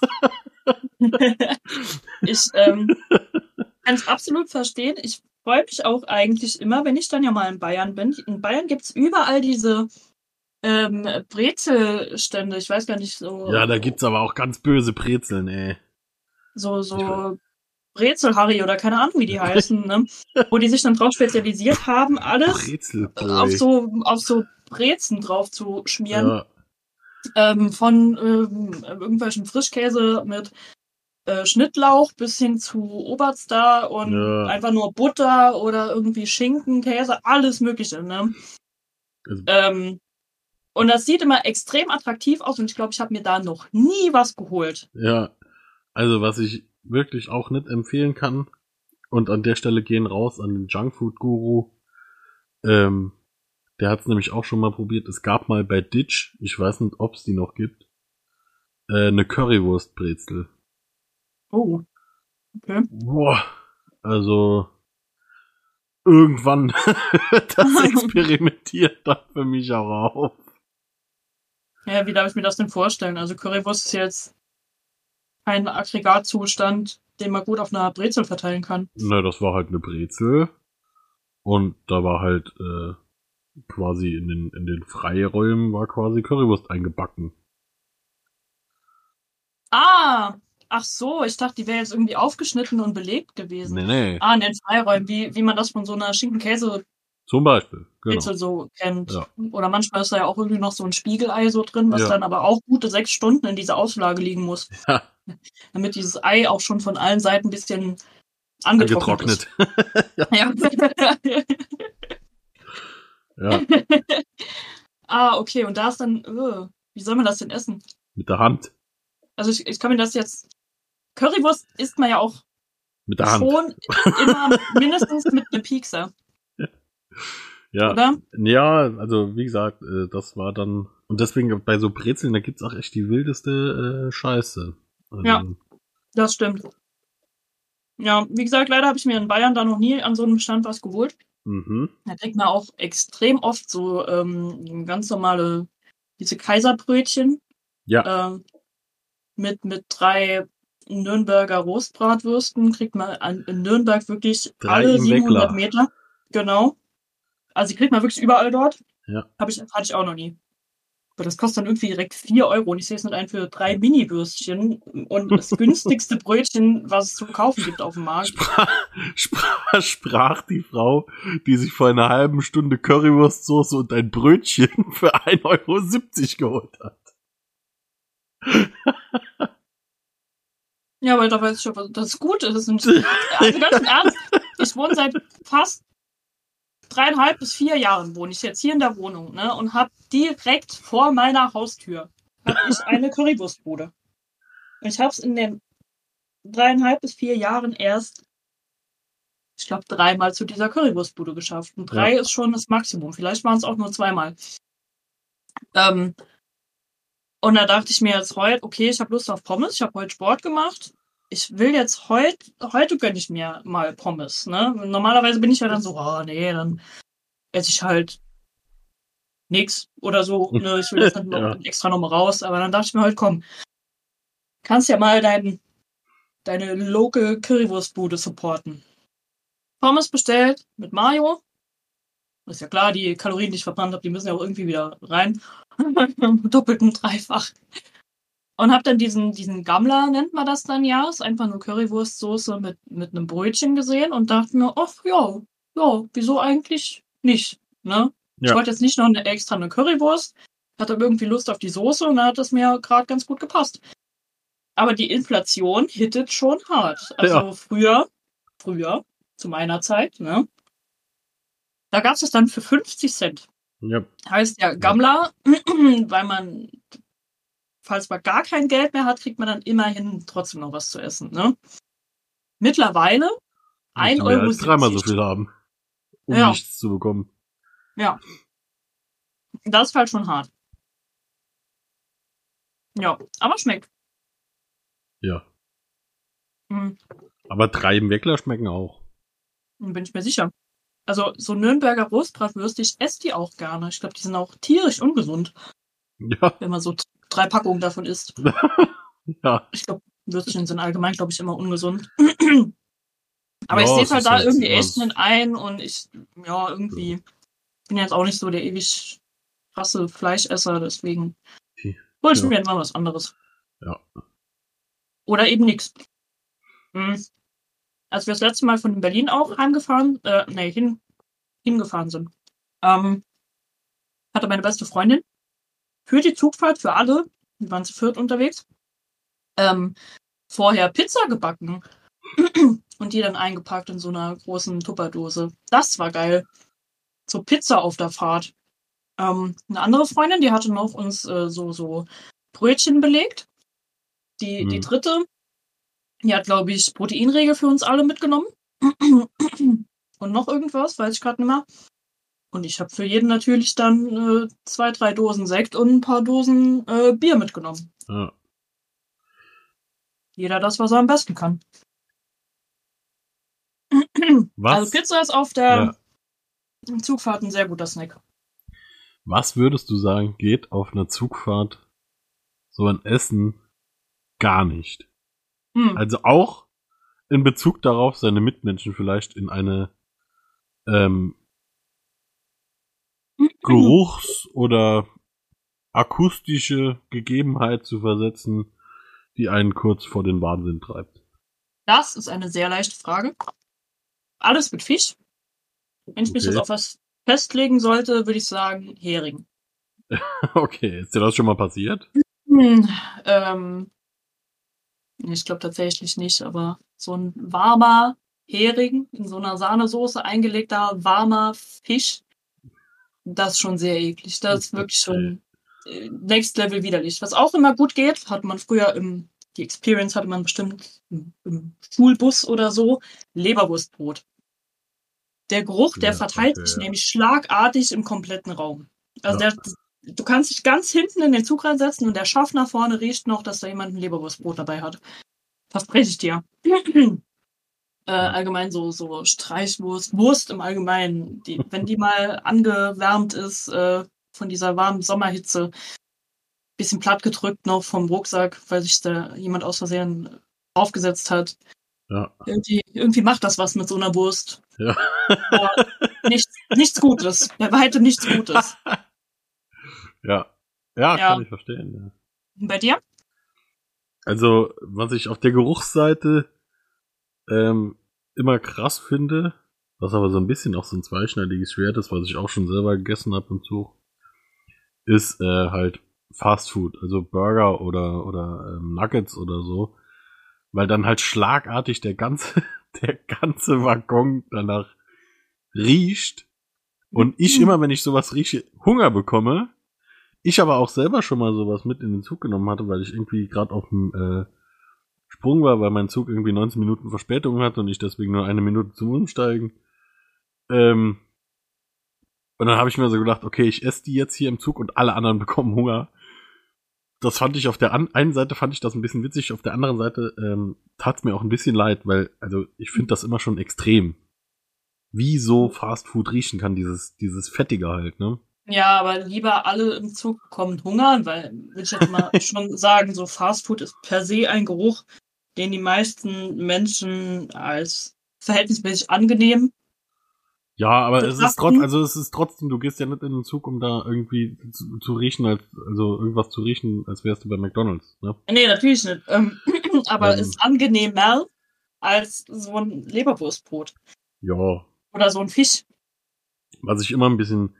Ich kann es absolut verstehen. Ich freue mich auch eigentlich immer, wenn ich dann ja mal in Bayern bin. In Bayern gibt es überall diese Brezelstände. Ich weiß gar nicht so. Ja, da gibt's aber auch ganz böse Brezeln, ey. So Brezel-Harry oder keine Ahnung, wie die heißen, ne? Wo die sich dann drauf spezialisiert haben, alles auf so Brezen drauf zu schmieren. Ja. Von irgendwelchen Frischkäse mit Schnittlauch bis hin zu Oberstar und einfach nur Butter oder irgendwie Schinken, Käse, alles Mögliche, ne? Also, und das sieht immer extrem attraktiv aus und ich glaube, ich habe mir da noch nie was geholt. Ja, also was ich wirklich auch nicht empfehlen kann und an der Stelle gehen raus an den Junkfood-Guru, der hat es nämlich auch schon mal probiert. Es gab mal bei Ditch, ich weiß nicht, ob es die noch gibt, eine Currywurstbrezel. Oh, okay. Boah, also irgendwann wird das experimentiert dann für mich auch auf. Ja, wie darf ich mir das denn vorstellen? Also Currywurst ist jetzt ein Aggregatzustand, den man gut auf einer Brezel verteilen kann. Na, das war halt eine Brezel und da war halt quasi in den Freiräumen war quasi Currywurst eingebacken. Ach so, ich dachte, die wäre jetzt irgendwie aufgeschnitten und belegt gewesen. Nee. In den Freiräumen, wie man das von so einer Schinken-Käse zum Beispiel, genau. So kennt. Ja. Oder manchmal ist da ja auch irgendwie noch so ein Spiegelei so drin, was dann aber auch gute 6 Stunden in dieser Auslage liegen muss. Ja. Damit dieses Ei auch schon von allen Seiten ein bisschen angetrocknet ist. Ja. Ja. Okay, und da ist dann, wie soll man das denn essen? Mit der Hand. Also ich kann mir das jetzt Currywurst isst man ja auch mit der Hand. Schon immer mindestens mit einem Piekser. Ja. Oder? Ja, also wie gesagt, das war dann. Und deswegen bei so Brezeln, da gibt's auch echt die wildeste Scheiße. Also, ja, das stimmt. Ja, wie gesagt, leider habe ich mir in Bayern da noch nie an so einem Stand was geholt. Da kriegt man auch extrem oft so ganz normale, diese Kaiserbrötchen. Ja. Mit 3 Nürnberger Rostbratwürsten kriegt man in Nürnberg wirklich 3 alle im 700 Weckler. Meter. Genau. Also die kriegt man wirklich überall dort. Ja. Hatte ich auch noch nie. Aber das kostet dann irgendwie direkt 4 Euro. Und ich sehe es nicht ein für 3 Mini-Würstchen und das günstigste Brötchen, was es zu kaufen gibt auf dem Markt. Sprach die Frau, die sich vor einer halben Stunde Currywurstsoße und ein Brötchen für 1,70 Euro geholt hat. Ja, weil da weiß ich aber, das ist gut. Also ganz im Ernst, ich wohne seit fast 3,5 bis 4 Jahren wohne ich jetzt hier in der Wohnung, ne, und habe direkt vor meiner Haustür eine Currywurstbude. Und ich habe es in den 3,5 bis 4 Jahren erst, ich glaube, 3-mal zu dieser Currywurstbude geschafft. Und 3 ist schon das Maximum. Vielleicht waren es auch nur 2-mal. Und da dachte ich mir jetzt heute, okay, ich habe Lust auf Pommes, ich habe heute Sport gemacht. Ich will jetzt heute gönne ich mir mal Pommes, ne? Normalerweise bin ich ja dann so, nee, dann esse ich halt nix oder so, ne? Ich will jetzt nicht noch extra nochmal raus, aber dann dachte ich mir heute, komm, kannst ja mal deine Local Currywurstbude supporten. Pommes bestellt mit Mayo. Ist ja klar, die Kalorien, die ich verbrannt habe, die müssen ja auch irgendwie wieder rein. Doppelt und dreifach. Und hab dann diesen Gammler, nennt man das dann ja, ist einfach nur Currywurstsoße mit einem Brötchen gesehen und dachte mir, ach ja, wieso eigentlich nicht, ne? Ja. Ich wollte jetzt nicht noch extra eine Currywurst, hatte irgendwie Lust auf die Soße und dann hat das mir gerade ganz gut gepasst. Aber die Inflation hittet schon hart. Also früher, zu meiner Zeit, ne? Da gab es dann für 50 Cent. Ja. Heißt ja Gammler, weil man, falls man gar kein Geld mehr hat, kriegt man dann immerhin trotzdem noch was zu essen. Ne? Mittlerweile 1,70 Euro. 3-mal so viel haben, um nichts zu bekommen. Ja. Das ist halt schon hart. Ja, aber schmeckt. Ja. Aber 3 im Weckler schmecken auch. Bin ich mir sicher. Also so Nürnberger Rostbratwürste, ich esse die auch gerne. Ich glaube, die sind auch tierisch ungesund. Ja. Wenn man so 3 Packungen davon isst. Ja. Ich glaube, Würstchen sind allgemein, glaube ich, immer ungesund. Aber ich sehe halt da irgendwie echt nicht ein und ich, irgendwie bin jetzt auch nicht so der ewig krasse Fleischesser, deswegen hol ich mir jetzt mal was anderes. Ja. Oder eben nichts. Als wir das letzte Mal von Berlin auch hingefahren sind, hatte meine beste Freundin für die Zugfahrt, für alle, wir waren zu 4 unterwegs, vorher Pizza gebacken und die dann eingepackt in so einer großen Tupperdose. Das war geil. So Pizza auf der Fahrt. Eine andere Freundin, die hatte noch uns so Brötchen belegt. Die dritte, die hat, glaube ich, Proteinriegel für uns alle mitgenommen. Und noch irgendwas, weiß ich gerade nicht mehr. Und ich habe für jeden natürlich dann 2, 3 Dosen Sekt und ein paar Dosen Bier mitgenommen. Ja. Jeder das, was er am besten kann. Was? Also Pizza ist auf der Zugfahrt ein sehr guter Snack. Was würdest du sagen, geht auf einer Zugfahrt so ein Essen gar nicht? Also auch in Bezug darauf, seine Mitmenschen vielleicht in eine Geruchs- oder akustische Gegebenheit zu versetzen, die einen kurz vor den Wahnsinn treibt. Das ist eine sehr leichte Frage. Alles mit Fisch. Wenn ich mich jetzt auf was festlegen sollte, würde ich sagen Hering. Okay, ist dir das schon mal passiert? Ich glaube tatsächlich nicht, aber so ein warmer Hering in so einer Sahnesoße eingelegter warmer Fisch, das ist schon sehr eklig. Das ist wirklich schon Next Level widerlich. Was auch immer gut geht, hat man früher im die Experience hatte man bestimmt im Schulbus oder so, Leberwurstbrot. Der Geruch, der verteilt sich nämlich schlagartig im kompletten Raum. Also du kannst dich ganz hinten in den Zug reinsetzen und der Schaffner vorne riecht noch, dass da jemand ein Leberwurstbrot dabei hat. Verspreche ich dir. Allgemein so Streichwurst, Wurst im Allgemeinen, wenn die mal angewärmt ist von dieser warmen Sommerhitze, bisschen platt gedrückt noch vom Rucksack, weil sich da jemand aus Versehen aufgesetzt hat. Ja. Irgendwie macht das was mit so einer Wurst. Ja. Aber nichts Gutes. Bei weitem nichts Gutes. Ja, kann ich verstehen. Ja. Und bei dir? Also, was ich auf der Geruchsseite immer krass finde, was aber so ein bisschen auch so ein zweischneidiges Schwert ist, was ich auch schon selber gegessen habe im Zug, ist halt Fast Food, also Burger oder Nuggets oder so, weil dann halt schlagartig der ganze Waggon danach riecht und ich immer, wenn ich sowas rieche, Hunger bekomme. Ich aber auch selber schon mal sowas mit in den Zug genommen hatte, weil ich irgendwie gerade auf dem Sprung war, weil mein Zug irgendwie 19 Minuten Verspätung hatte und ich deswegen nur 1 Minute zum Umsteigen. Und dann habe ich mir so gedacht, okay, ich esse die jetzt hier im Zug und alle anderen bekommen Hunger. Das fand ich auf der einen Seite fand ich das ein bisschen witzig, auf der anderen Seite tat es mir auch ein bisschen leid, weil, also ich finde das immer schon extrem, wie so Fast Food riechen kann, dieses Fettige halt, ne? Ja, aber lieber alle im Zug bekommen Hunger, weil, will ich jetzt mal schon sagen, so Fast Food ist per se ein Geruch, den die meisten Menschen als verhältnismäßig angenehm. Ja, aber es ist trotzdem, du gehst ja nicht in den Zug, um da irgendwie zu riechen, also irgendwas zu riechen, als wärst du bei McDonald's, ne? Nee, natürlich nicht. Aber es ist angenehmer als so ein Leberwurstbrot. Ja. Oder so ein Fisch. Was ich immer ein bisschen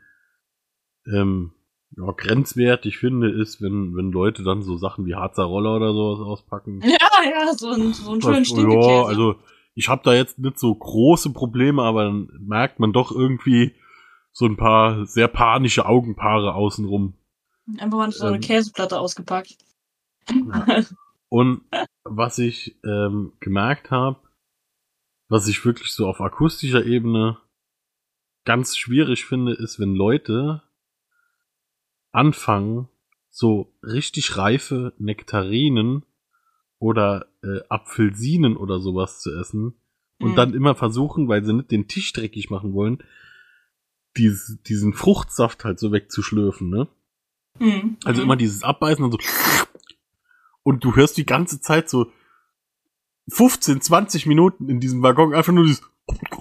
grenzwertig finde, ist, wenn Leute dann so Sachen wie Harzer Roller oder sowas auspacken. Ja, so einen schönen Stinkekäse. Ja, also ich habe da jetzt nicht so große Probleme, aber dann merkt man doch irgendwie so ein paar sehr panische Augenpaare außenrum. Einfach mal so eine Käseplatte ausgepackt. Ja. Und was ich gemerkt habe, was ich wirklich so auf akustischer Ebene ganz schwierig finde, ist, wenn Leute anfangen, so richtig reife Nektarinen oder Apfelsinen oder sowas zu essen und dann immer versuchen, weil sie nicht den Tisch dreckig machen wollen, diesen Fruchtsaft halt so wegzuschlürfen, ne? Also immer dieses Abbeißen und so. Und du hörst die ganze Zeit so 15, 20 Minuten in diesem Waggon einfach nur dieses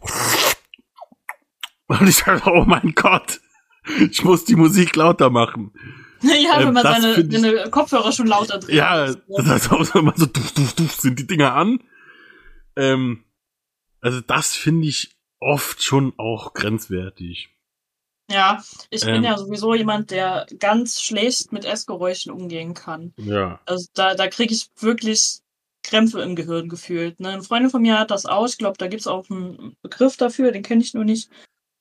und ich dachte, oh mein Gott, ich muss die Musik lauter machen. Ja, wenn man seine Kopfhörer schon lauter dreht. Ja, das heißt auch immer so, sind die Dinger an. Also das finde ich oft schon auch grenzwertig. Ja, ich bin ja sowieso jemand, der ganz schlecht mit Essgeräuschen umgehen kann. Ja. Also da kriege ich wirklich Krämpfe im Gehirn gefühlt. Ne? Eine Freundin von mir hat das auch. Ich glaube, da gibt es auch einen Begriff dafür, den kenne ich nur nicht.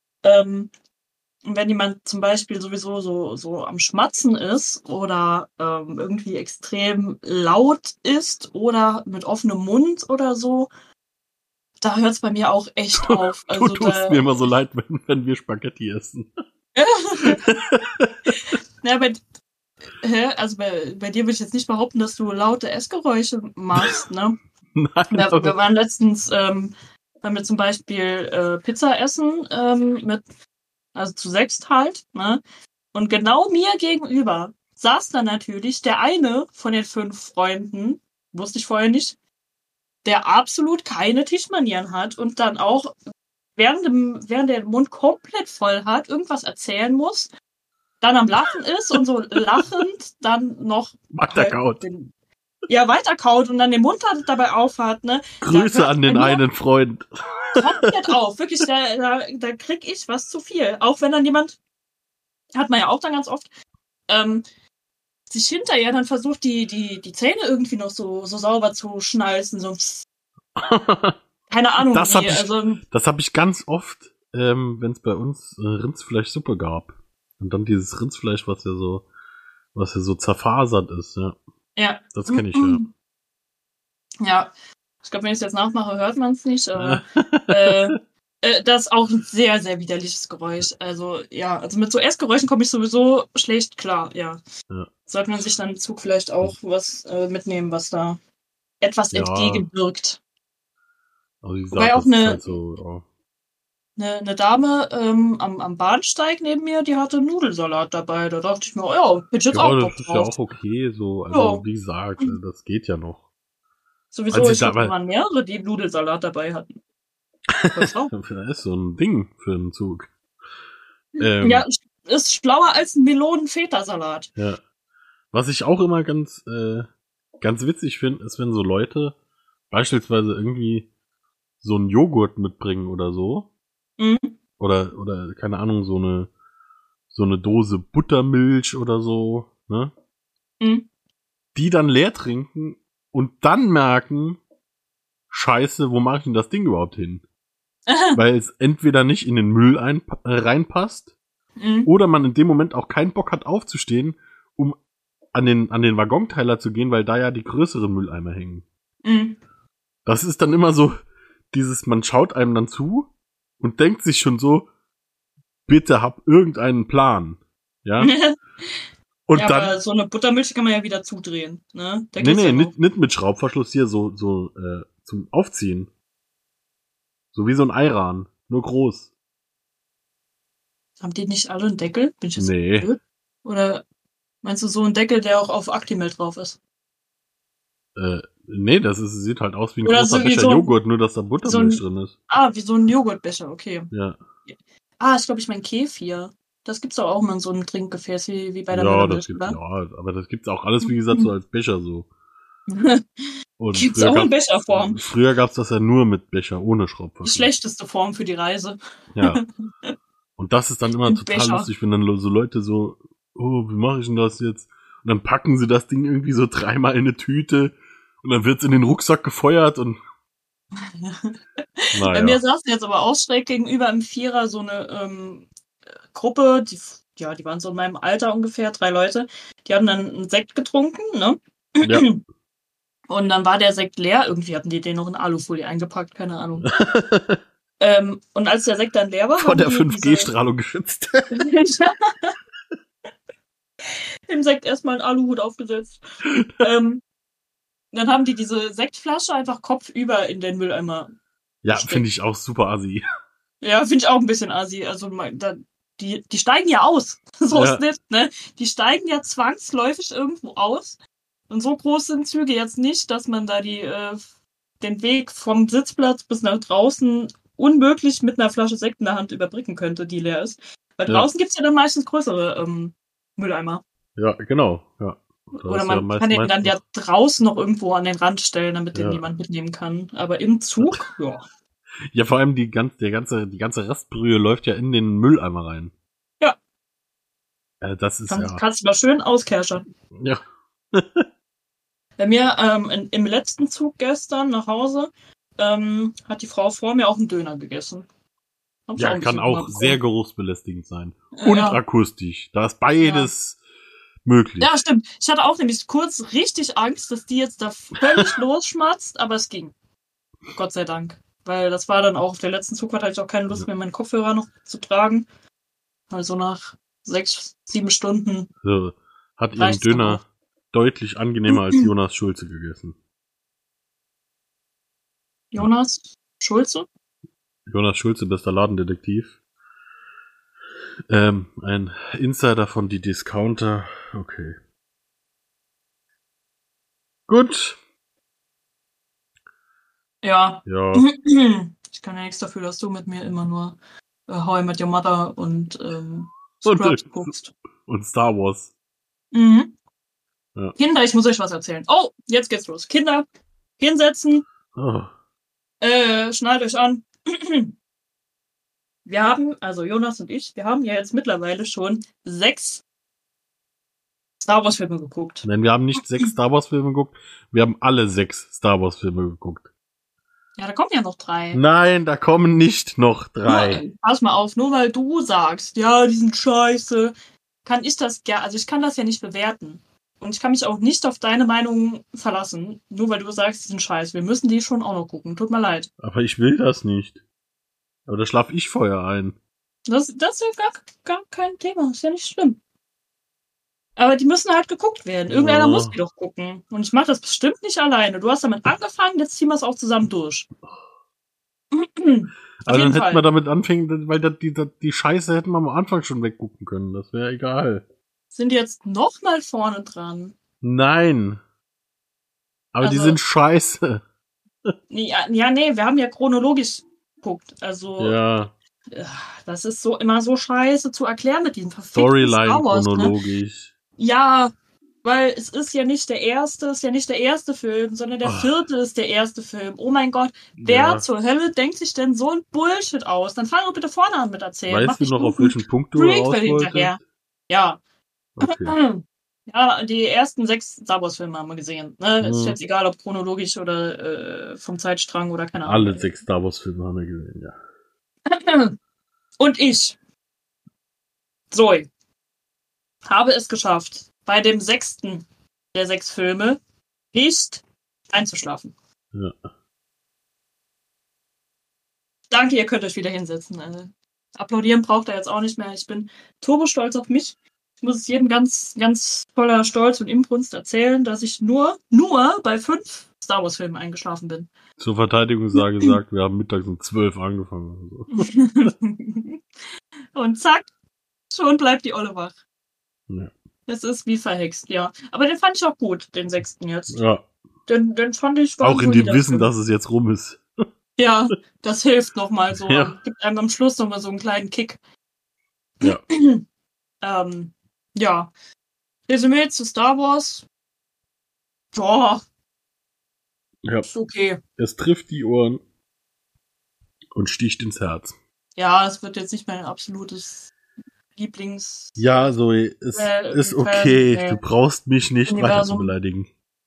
Wenn jemand zum Beispiel sowieso so am Schmatzen ist oder irgendwie extrem laut ist oder mit offenem Mund oder so, da hört es bei mir auch echt auf. Also du tust mir immer so leid, wenn wir Spaghetti essen. Ja, also bei dir würde ich jetzt nicht behaupten, dass du laute Essgeräusche machst, ne? Nein, wir waren letztens, haben wir zum Beispiel Pizza essen also zu 6 halt, ne? Und genau mir gegenüber saß dann natürlich der eine von den 5 Freunden, wusste ich vorher nicht, der absolut keine Tischmanieren hat und dann auch während der den Mund komplett voll hat, irgendwas erzählen muss, dann am Lachen ist und so lachend dann noch weiterkaut. Weiterkaut und dann den Mund dabei aufhat, ne? Grüße an den einen Freund. Komplett auf, wirklich, da krieg ich was zu viel. Auch wenn dann jemand, hat man ja auch dann ganz oft, sich hinterher dann versucht, die Zähne irgendwie noch so sauber zu schnalzen, so keine Ahnung das habe ich ganz oft, wenn es bei uns Rindsfleischsuppe gab. Und dann dieses Rindsfleisch, was ja so zerfasert ist, ja. Ja. Das kenne ich, ja. Ja, ich glaube, wenn ich es jetzt nachmache, hört man es nicht, aber das ist auch ein sehr, sehr widerliches Geräusch. Also, ja, also mit so Essgeräuschen komme ich sowieso schlecht klar, ja. Sollte man sich dann im Zug vielleicht auch was mitnehmen, was da etwas entgegenwirkt. Also wie gesagt, wobei auch eine halt so, Dame am Bahnsteig neben mir, die hatte Nudelsalat dabei. Da dachte ich mir, ja, bin ich jetzt auch Bock das ist drauf. ja auch okay, so, also wie gesagt, das geht ja noch. Sowieso, ich hatte mal mehrere, die Nudelsalat dabei hatten. Das ist so ein Ding für einen Zug. Ja, ist schlauer als ein Melonen-Feta-Salat. Ja. Was ich auch immer ganz witzig finde, ist, wenn so Leute beispielsweise irgendwie so einen Joghurt mitbringen oder so. Mhm. Oder keine Ahnung, so eine Dose Buttermilch oder so, ne? Mhm. Die dann leer trinken und dann merken, Scheiße, wo mache ich denn das Ding überhaupt hin? Weil es entweder nicht in den Müll reinpasst oder man in dem Moment auch keinen Bock hat aufzustehen, um an den Waggonteiler zu gehen, weil da ja die größeren Mülleimer hängen. Mhm. Das ist dann immer so man schaut einem dann zu und denkt sich schon so, bitte hab irgendeinen Plan. Ja? Und ja, dann, aber so eine Buttermilch kann man ja wieder zudrehen. Ne? Nicht mit Schraubverschluss hier, so zum Aufziehen. So wie so ein Ayran, nur groß. Haben die nicht alle einen Deckel? Bin ich jetzt Nee. blöd? Oder meinst du so einen Deckel, der auch auf Actimel drauf ist? Nee, sieht halt aus wie ein oder großer so Becher Joghurt, nur dass da Buttermilch drin ist. Ah, wie so ein Joghurtbecher, okay. Ja. Ah, ich glaube, ich mein Kefir. Das gibt's doch auch mal in so einem Trinkgefäß, wie bei der Müllermilch, oder? Ja, aber das gibt's auch alles, wie gesagt, so als Becher so. Und gibt's auch in Becherform. Früher gab's das ja nur mit Becher, ohne Schraubverschluss. Die schlechteste Form für die Reise. Ja. Und das ist dann immer total Becher. lustig, wenn dann so Leute so, oh, wie mache ich denn das jetzt? Und dann packen sie das Ding irgendwie so 3-mal in eine Tüte und dann wird's in den Rucksack gefeuert und naja. Bei mir saß jetzt aber auch schräg gegenüber im Vierer so eine Gruppe, die waren so in meinem Alter ungefähr, 3 Leute. Die haben dann einen Sekt getrunken, ne? Ja. Und dann war der Sekt leer. Irgendwie hatten die den noch in Alufolie eingepackt, keine Ahnung. Und als der Sekt dann leer war, vor der 5G-Strahlung geschützt. Dem Sekt erstmal einen Aluhut aufgesetzt. Dann haben die diese Sektflasche einfach kopfüber in den Mülleimer. Ja, finde ich auch super assi. Ja, finde ich auch ein bisschen assi. Also die steigen ja aus. So ist nicht, ne? Die steigen ja zwangsläufig irgendwo aus. Und so groß sind Züge jetzt nicht, dass man da den Weg vom Sitzplatz bis nach draußen unmöglich mit einer Flasche Sekt in der Hand überbrücken könnte, die leer ist. Weil draußen gibt's ja dann meistens größere Mülleimer. Ja, genau. Ja. Oder man kann den dann ja draußen noch irgendwo an den Rand stellen, damit den niemand mitnehmen kann. Aber im Zug, ja. Ja, vor allem die ganze Restbrühe läuft ja in den Mülleimer rein. Ja. Das ist Kannst du mal schön auskerschern. Ja. Bei mir im letzten Zug gestern nach Hause hat die Frau vor mir auch einen Döner gegessen. Ja, kann auch sehr geruchsbelästigend sein. Und akustisch. Da ist beides möglich. Ja, stimmt. Ich hatte auch nämlich kurz richtig Angst, dass die jetzt da völlig losschmatzt, aber es ging. Gott sei Dank. Weil das war dann auch, auf der letzten Zugfahrt hatte ich auch keine Lust mehr, meinen Kopfhörer noch zu tragen. Also nach 6-7 Stunden. So, hat ihren Döner deutlich angenehmer als Jonas Schulze gegessen. Jonas Schulze? Jonas Schulze, bester Ladendetektiv. Ein Insider von die Discounter. Okay. Gut. Ja. Ich kann ja nichts dafür, dass du mit mir immer nur How I Met Your Mother und Scrubs guckst. Und Star Wars. Mhm. Ja. Kinder, ich muss euch was erzählen. Oh, jetzt geht's los. Kinder, hinsetzen. Oh. Schnallt euch an. Wir haben, also Jonas und ich, wir haben ja jetzt mittlerweile schon 6 Star Wars Filme geguckt. Nein, wir haben nicht 6 Star Wars Filme geguckt, wir haben alle 6 Star Wars Filme geguckt. Ja, da kommen ja noch 3. Nein, da kommen nicht noch 3. Pass mal auf, nur weil du sagst, ja, die sind scheiße, kann ich das ich kann das ja nicht bewerten. Und ich kann mich auch nicht auf deine Meinung verlassen, nur weil du sagst, die sind scheiße. Wir müssen die schon auch noch gucken. Tut mir leid. Aber ich will das nicht. Aber da schlaf ich vorher ein. Das ist ja gar kein Thema. Ist ja nicht schlimm. Aber die müssen halt geguckt werden. Irgendeiner muss die doch gucken. Und ich mache das bestimmt nicht alleine. Du hast damit angefangen, jetzt ziehen wir es auch zusammen durch. Aber dann hätten wir damit anfangen, weil die Scheiße hätten wir am Anfang schon weggucken können. Das wäre egal. Sind die jetzt noch mal vorne dran? Nein. Aber die sind scheiße. Ja, nee, wir haben ja chronologisch geguckt. Also, ja. Das ist immer so scheiße zu erklären mit diesem verfickten Storyline Star Wars, chronologisch. Ne? Ja, weil es ist ja nicht der erste Film, sondern der 4. ist der erste Film. Oh mein Gott, wer zur Hölle denkt sich denn so ein Bullshit aus? Dann fang doch bitte vorne an mit erzählen. Weißt du noch, auf welchen Punkt du raus wolltest? Ja. Okay. Ja, die ersten 6 Star Wars Filme haben wir gesehen. Ne? Ist jetzt egal, ob chronologisch oder vom Zeitstrang oder keine Ahnung. Alle 6 Star Wars Filme haben wir gesehen, ja. Und ich, Zoe, habe es geschafft, bei dem 6. der 6 Filme nicht einzuschlafen. Ja. Danke, ihr könnt euch wieder hinsetzen. Applaudieren braucht er jetzt auch nicht mehr. Ich bin turbo stolz auf mich. Ich muss es jedem ganz, ganz voller Stolz und Inbrunst erzählen, dass ich nur bei 5 Star Wars Filmen eingeschlafen bin. Zur Verteidigung sei gesagt, wir haben mittags um 12 angefangen. Also. Und zack, schon bleibt die Olle wach. Ja. Es ist wie verhext, ja. Aber den fand ich auch gut, den 6. jetzt. Ja. Den fand ich... Auch in dem Wissen, dass es jetzt rum ist. Ja, das hilft nochmal so. Ja. Gibt einem am Schluss nochmal so einen kleinen Kick. Ja. Ja. Resümee zu Star Wars. Boah. Ja. Ist okay. Es trifft die Ohren und sticht ins Herz. Ja, es wird jetzt nicht mein absolutes Lieblings... Ja, Zoe, es ist okay. Du brauchst mich nicht weiter zu beleidigen.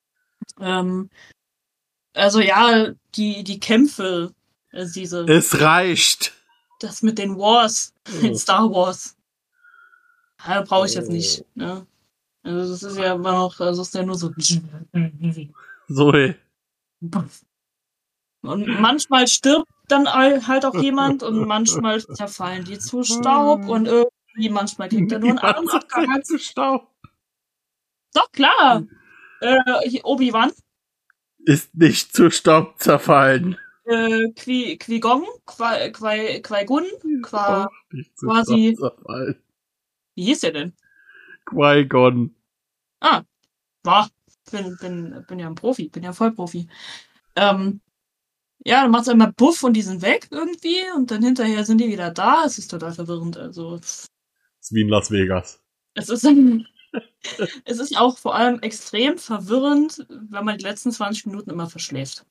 Also ja, die Kämpfe, diese... Es reicht! Das mit den Wars in Star Wars. Ja, brauche ich jetzt nicht. Ne? Also das ist ja immer noch, also ist ja nur so... Zoe. Und manchmal stirbt dann halt auch jemand und manchmal zerfallen die zu Staub und irgendwie manchmal kriegt er nur einen Arm abgehackt. Zu Staub. Doch, klar. Obi-Wan. Ist nicht zu Staub zerfallen. Qui-Gon, Qui-Gon, quasi. Wie hieß der denn? Qui-Gon. Bin ja ein Profi, bin ja Vollprofi. Ja, dann macht's einmal Buff und die sind weg irgendwie und dann hinterher sind die wieder da. Es ist total verwirrend. Also. Es ist wie in Las Vegas. Es ist auch vor allem extrem verwirrend, wenn man die letzten 20 Minuten immer verschläft.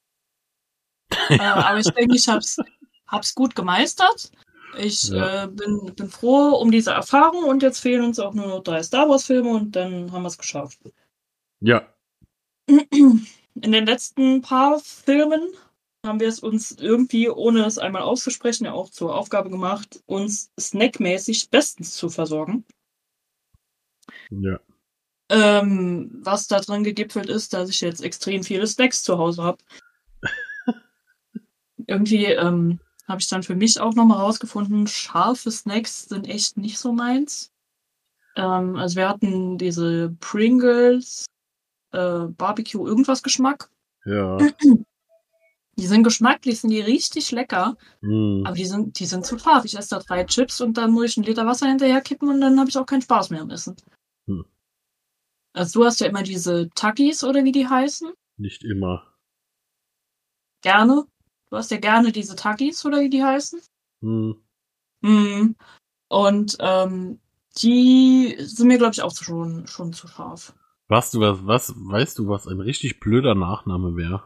Aber ich denke, ich hab's gut gemeistert. Ich bin froh um diese Erfahrung und jetzt fehlen uns auch nur noch 3 Star Wars Filme und dann haben wir es geschafft. Ja. In den letzten paar Filmen haben wir es uns irgendwie, ohne es einmal auszusprechen, ja auch zur Aufgabe gemacht, uns snackmäßig bestens zu versorgen. Ja. Was da drin gegipfelt ist, dass ich jetzt extrem viele Snacks zu Hause habe. Irgendwie habe ich dann für mich auch nochmal rausgefunden, scharfe Snacks sind echt nicht so meins. Also wir hatten diese Pringles Barbecue irgendwas Geschmack. Ja. Die sind geschmacklich, sind die richtig lecker, aber die sind zu scharf. Ich esse da 3 Chips und dann muss ich 1 Liter Wasser hinterher kippen und dann habe ich auch keinen Spaß mehr am Essen. Also du hast ja immer diese Takis oder wie die heißen. Nicht immer. Gerne. Du hast ja gerne diese Takis oder wie die heißen. Und die sind mir, glaube ich, auch schon zu scharf. Weißt du, was ein richtig blöder Nachname wäre?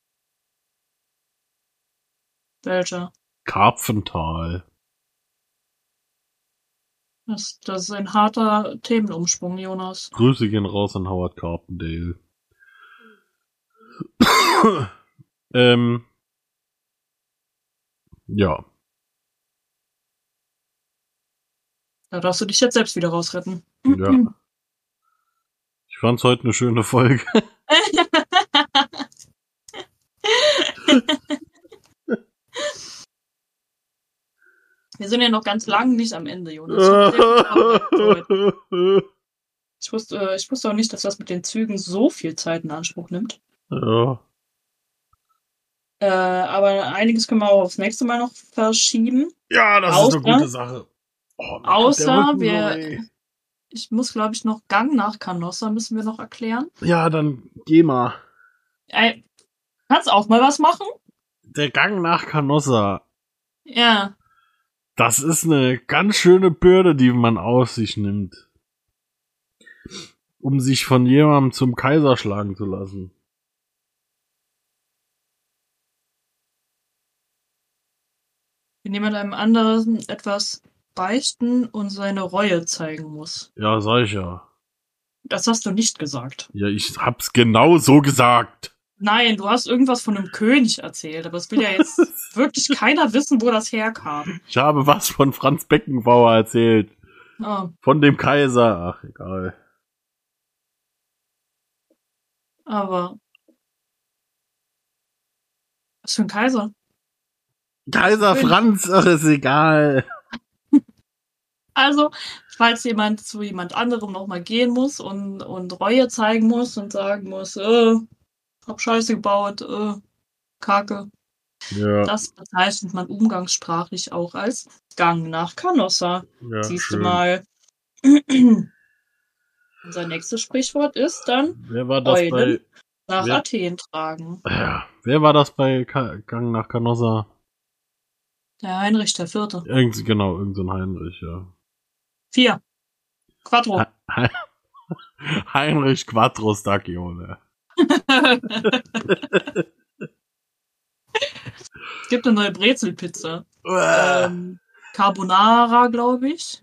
Welcher? Karpfenthal. Das ist ein harter Themenumsprung, Jonas. Grüße gehen raus an Howard Carpendale. Ja. Da darfst du dich jetzt selbst wieder rausretten. Ja. Ich Ich fand's heute eine schöne Folge. Wir sind ja noch ganz lang nicht am Ende, Jonas. Ich wusste auch nicht, dass das mit den Zügen so viel Zeit in Anspruch nimmt. Ja. Aber einiges können wir auch aufs nächste Mal noch verschieben. Ja, das ist eine gute Sache. Außer ich muss, glaube ich, noch Gang nach Canossa müssen wir noch erklären. Ja, dann geh mal. Kannst auch mal was machen? Der Gang nach Canossa. Ja. Das ist eine ganz schöne Bürde, die man auf sich nimmt. Um sich von jemandem zum Kaiser schlagen zu lassen. Wenn jemand einem anderen etwas beichten und seine Reue zeigen muss. Ja, sag ich ja. Das hast du nicht gesagt. Ja, ich hab's genau so gesagt. Nein, du hast irgendwas von einem König erzählt, aber es will ja jetzt wirklich keiner wissen, wo das herkam. Ich habe was von Franz Beckenbauer erzählt. Oh. Von dem Kaiser. Ach, egal. Aber was für ein Kaiser? Kaiser Franz, ach, ist egal. Also, falls jemand zu jemand anderem nochmal gehen muss und Reue zeigen muss und sagen muss, hab Scheiße gebaut, Kacke. Ja. Das bezeichnet man umgangssprachlich auch als Gang nach Canossa. Ja, siehst schön. du mal. Unser nächstes Sprichwort ist dann Wer war das Eulen bei nach Athen tragen. Ja, wer war das bei Gang nach Canossa? Der Heinrich IV. Irgend so ein Heinrich, ja. 4. Quattro. Heinrich Quattro Stacchione. Es gibt eine neue Brezelpizza. Carbonara, glaube ich.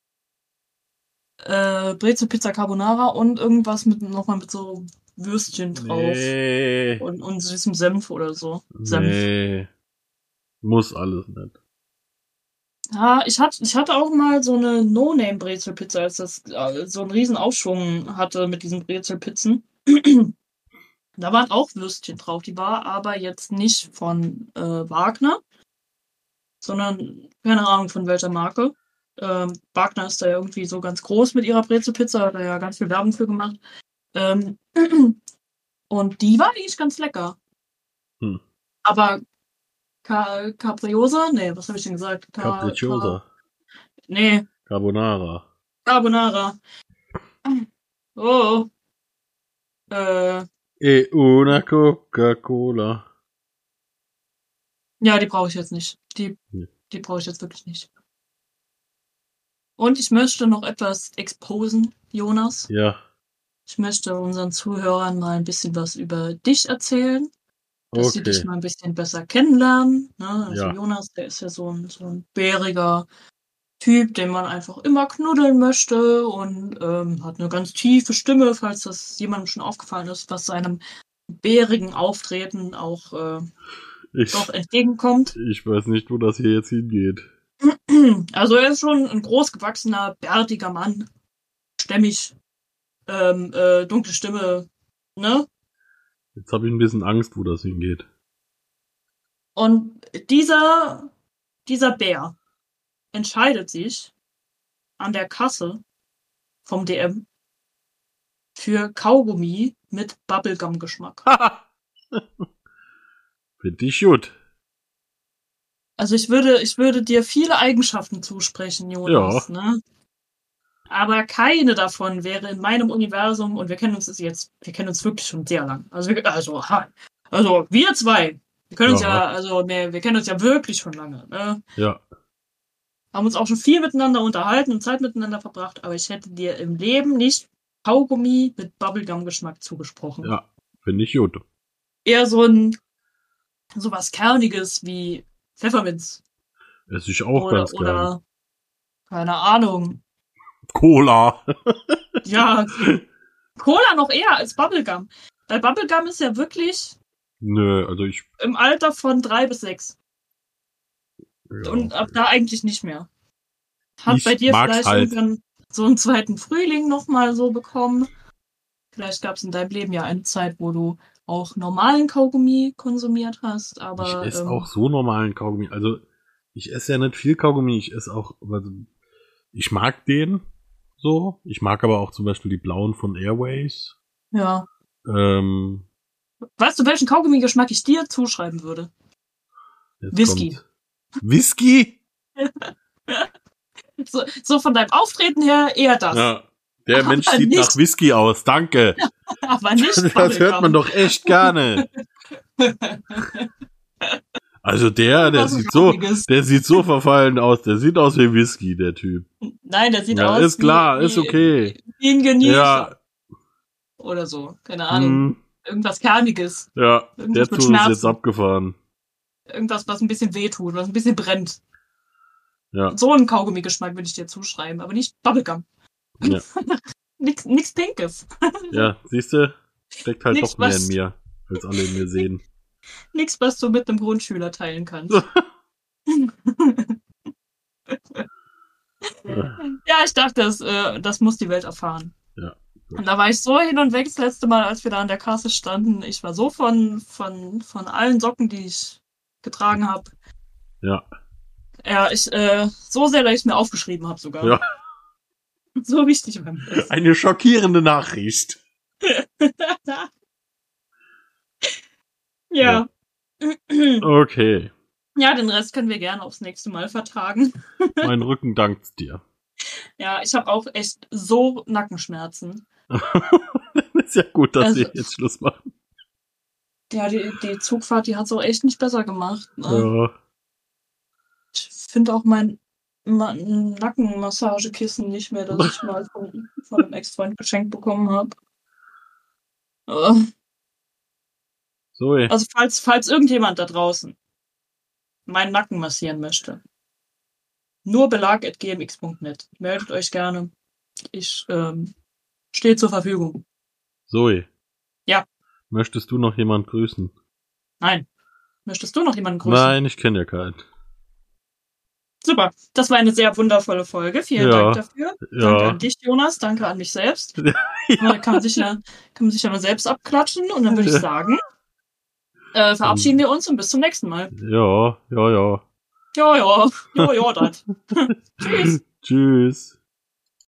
Brezelpizza Carbonara und irgendwas nochmal mit so Würstchen drauf. Nee. Und süßem Senf oder so. Senf. Nee. Muss alles nicht. Ja, ich hatte auch mal so eine No-Name-Brezelpizza, als das so einen riesen Aufschwung hatte mit diesen Brezelpizzen. Da waren auch Würstchen drauf. Die war aber jetzt nicht von Wagner, sondern keine Ahnung von welcher Marke. Wagner ist da ja irgendwie so ganz groß mit ihrer Brezelpizza, hat da ja ganz viel Werbung für gemacht. Und die war eigentlich ganz lecker. Aber Capriosa? Nee, was habe ich denn gesagt? Capricciosa. Nee. Carbonara. Oh. E una Coca-Cola. Ja, die brauche ich jetzt nicht. Die brauche ich jetzt wirklich nicht. Und ich möchte noch etwas exposen, Jonas. Ja. Ich möchte unseren Zuhörern mal ein bisschen was über dich erzählen. Dass sie dich mal ein bisschen besser kennenlernen. Ne? Also ja. Jonas, der ist ja so ein bäriger Typ, den man einfach immer knuddeln möchte und hat eine ganz tiefe Stimme, falls das jemandem schon aufgefallen ist, was seinem bärigen Auftreten auch doch entgegenkommt. Ich weiß nicht, wo das hier jetzt hingeht. Also er ist schon ein großgewachsener, bärtiger Mann. Stämmig, dunkle Stimme, ne? Jetzt habe ich ein bisschen Angst, wo das hingeht. Und dieser Bär entscheidet sich an der Kasse vom DM für Kaugummi mit Bubblegum-Geschmack. Finde ich gut. Also ich würde dir viele Eigenschaften zusprechen, Jonas, ja. Ne? Aber keine davon wäre in meinem Universum, und wir kennen uns wirklich schon sehr lang. Also wir zwei, wir können uns wir kennen uns ja wirklich schon lange, ne? Ja. Haben uns auch schon viel miteinander unterhalten und Zeit miteinander verbracht, aber ich hätte dir im Leben nicht Kaugummi mit Bubblegum-Geschmack zugesprochen. Ja, finde ich gut. Eher so was Kerniges wie Pfefferminz. Esse ich auch ganz gerne. Oder, keine Ahnung. Cola. Ja, Cola noch eher als Bubblegum. Weil Bubblegum ist ja wirklich im Alter von 3 bis 6. Ja, und ab da eigentlich nicht mehr. Hat bei dir vielleicht irgendwann so einen zweiten Frühling nochmal so bekommen. Vielleicht gab es in deinem Leben ja eine Zeit, wo du auch normalen Kaugummi konsumiert hast, aber... Ich esse auch so normalen Kaugummi. Also, ich esse ja nicht viel Kaugummi, ich esse auch... Also, ich mag den so. Ich mag aber auch zum Beispiel die blauen von Airways. Ja. Weißt du, welchen Kaugummi-Geschmack ich dir zuschreiben würde? Whisky. Whisky? So von deinem Auftreten her eher das. Ja. Der aber Mensch sieht nicht nach Whisky aus, danke. Aber nicht das hört man doch echt gerne. Also der sieht so verfallen aus. Der sieht aus wie Whisky, der Typ. Nein, der sieht aus ist klar, ist okay. Wie ein Genießer. Ja. Oder so, keine Ahnung. Irgendwas Kerniges. Ja, der Zug ist jetzt abgefahren. Irgendwas, was ein bisschen wehtut, was ein bisschen brennt. Ja. So einen Kaugummi-Geschmack würde ich dir zuschreiben, aber nicht Bubblegum. Ja. Nix Pinkes. Ja, siehst du? Steckt halt doch mehr in mir, als alle in mir sehen. Nichts, was du mit einem Grundschüler teilen kannst. Ja, ich dachte, das muss die Welt erfahren. Ja. Und da war ich so hin und weg das letzte Mal, als wir da an der Kasse standen. Ich war so von allen Socken, die ich getragen habe. Ja. Ja, so sehr, dass ich es mir aufgeschrieben habe sogar. Ja. So wichtig war mir das. Eine schockierende Nachricht. Ja. Okay. Ja, den Rest können wir gerne aufs nächste Mal vertagen. Mein Rücken dankt dir. Ja, ich habe auch echt so Nackenschmerzen. Ist ja gut, dass wir jetzt Schluss machen. Ja, die Zugfahrt, die hat es auch echt nicht besser gemacht. Ne? Ja. Ich finde auch mein Nackenmassagekissen nicht mehr, das ich mal von einem Ex-Freund geschenkt bekommen habe. Zoe. Also falls irgendjemand da draußen meinen Nacken massieren möchte, nur belag@gmx.net. Meldet euch gerne. Ich stehe zur Verfügung. Zoe. Ja. Möchtest du noch jemand grüßen? Nein. Möchtest du noch jemanden grüßen? Nein, ich kenne ja keinen. Super, das war eine sehr wundervolle Folge. Vielen Dank dafür. Ja. Danke an dich, Jonas. Danke an mich selbst. Ja. Kann man sich ja mal selbst abklatschen. Und dann würde ich sagen, verabschieden wir uns und bis zum nächsten Mal. Ja. Ja, das. Tschüss. Tschüss.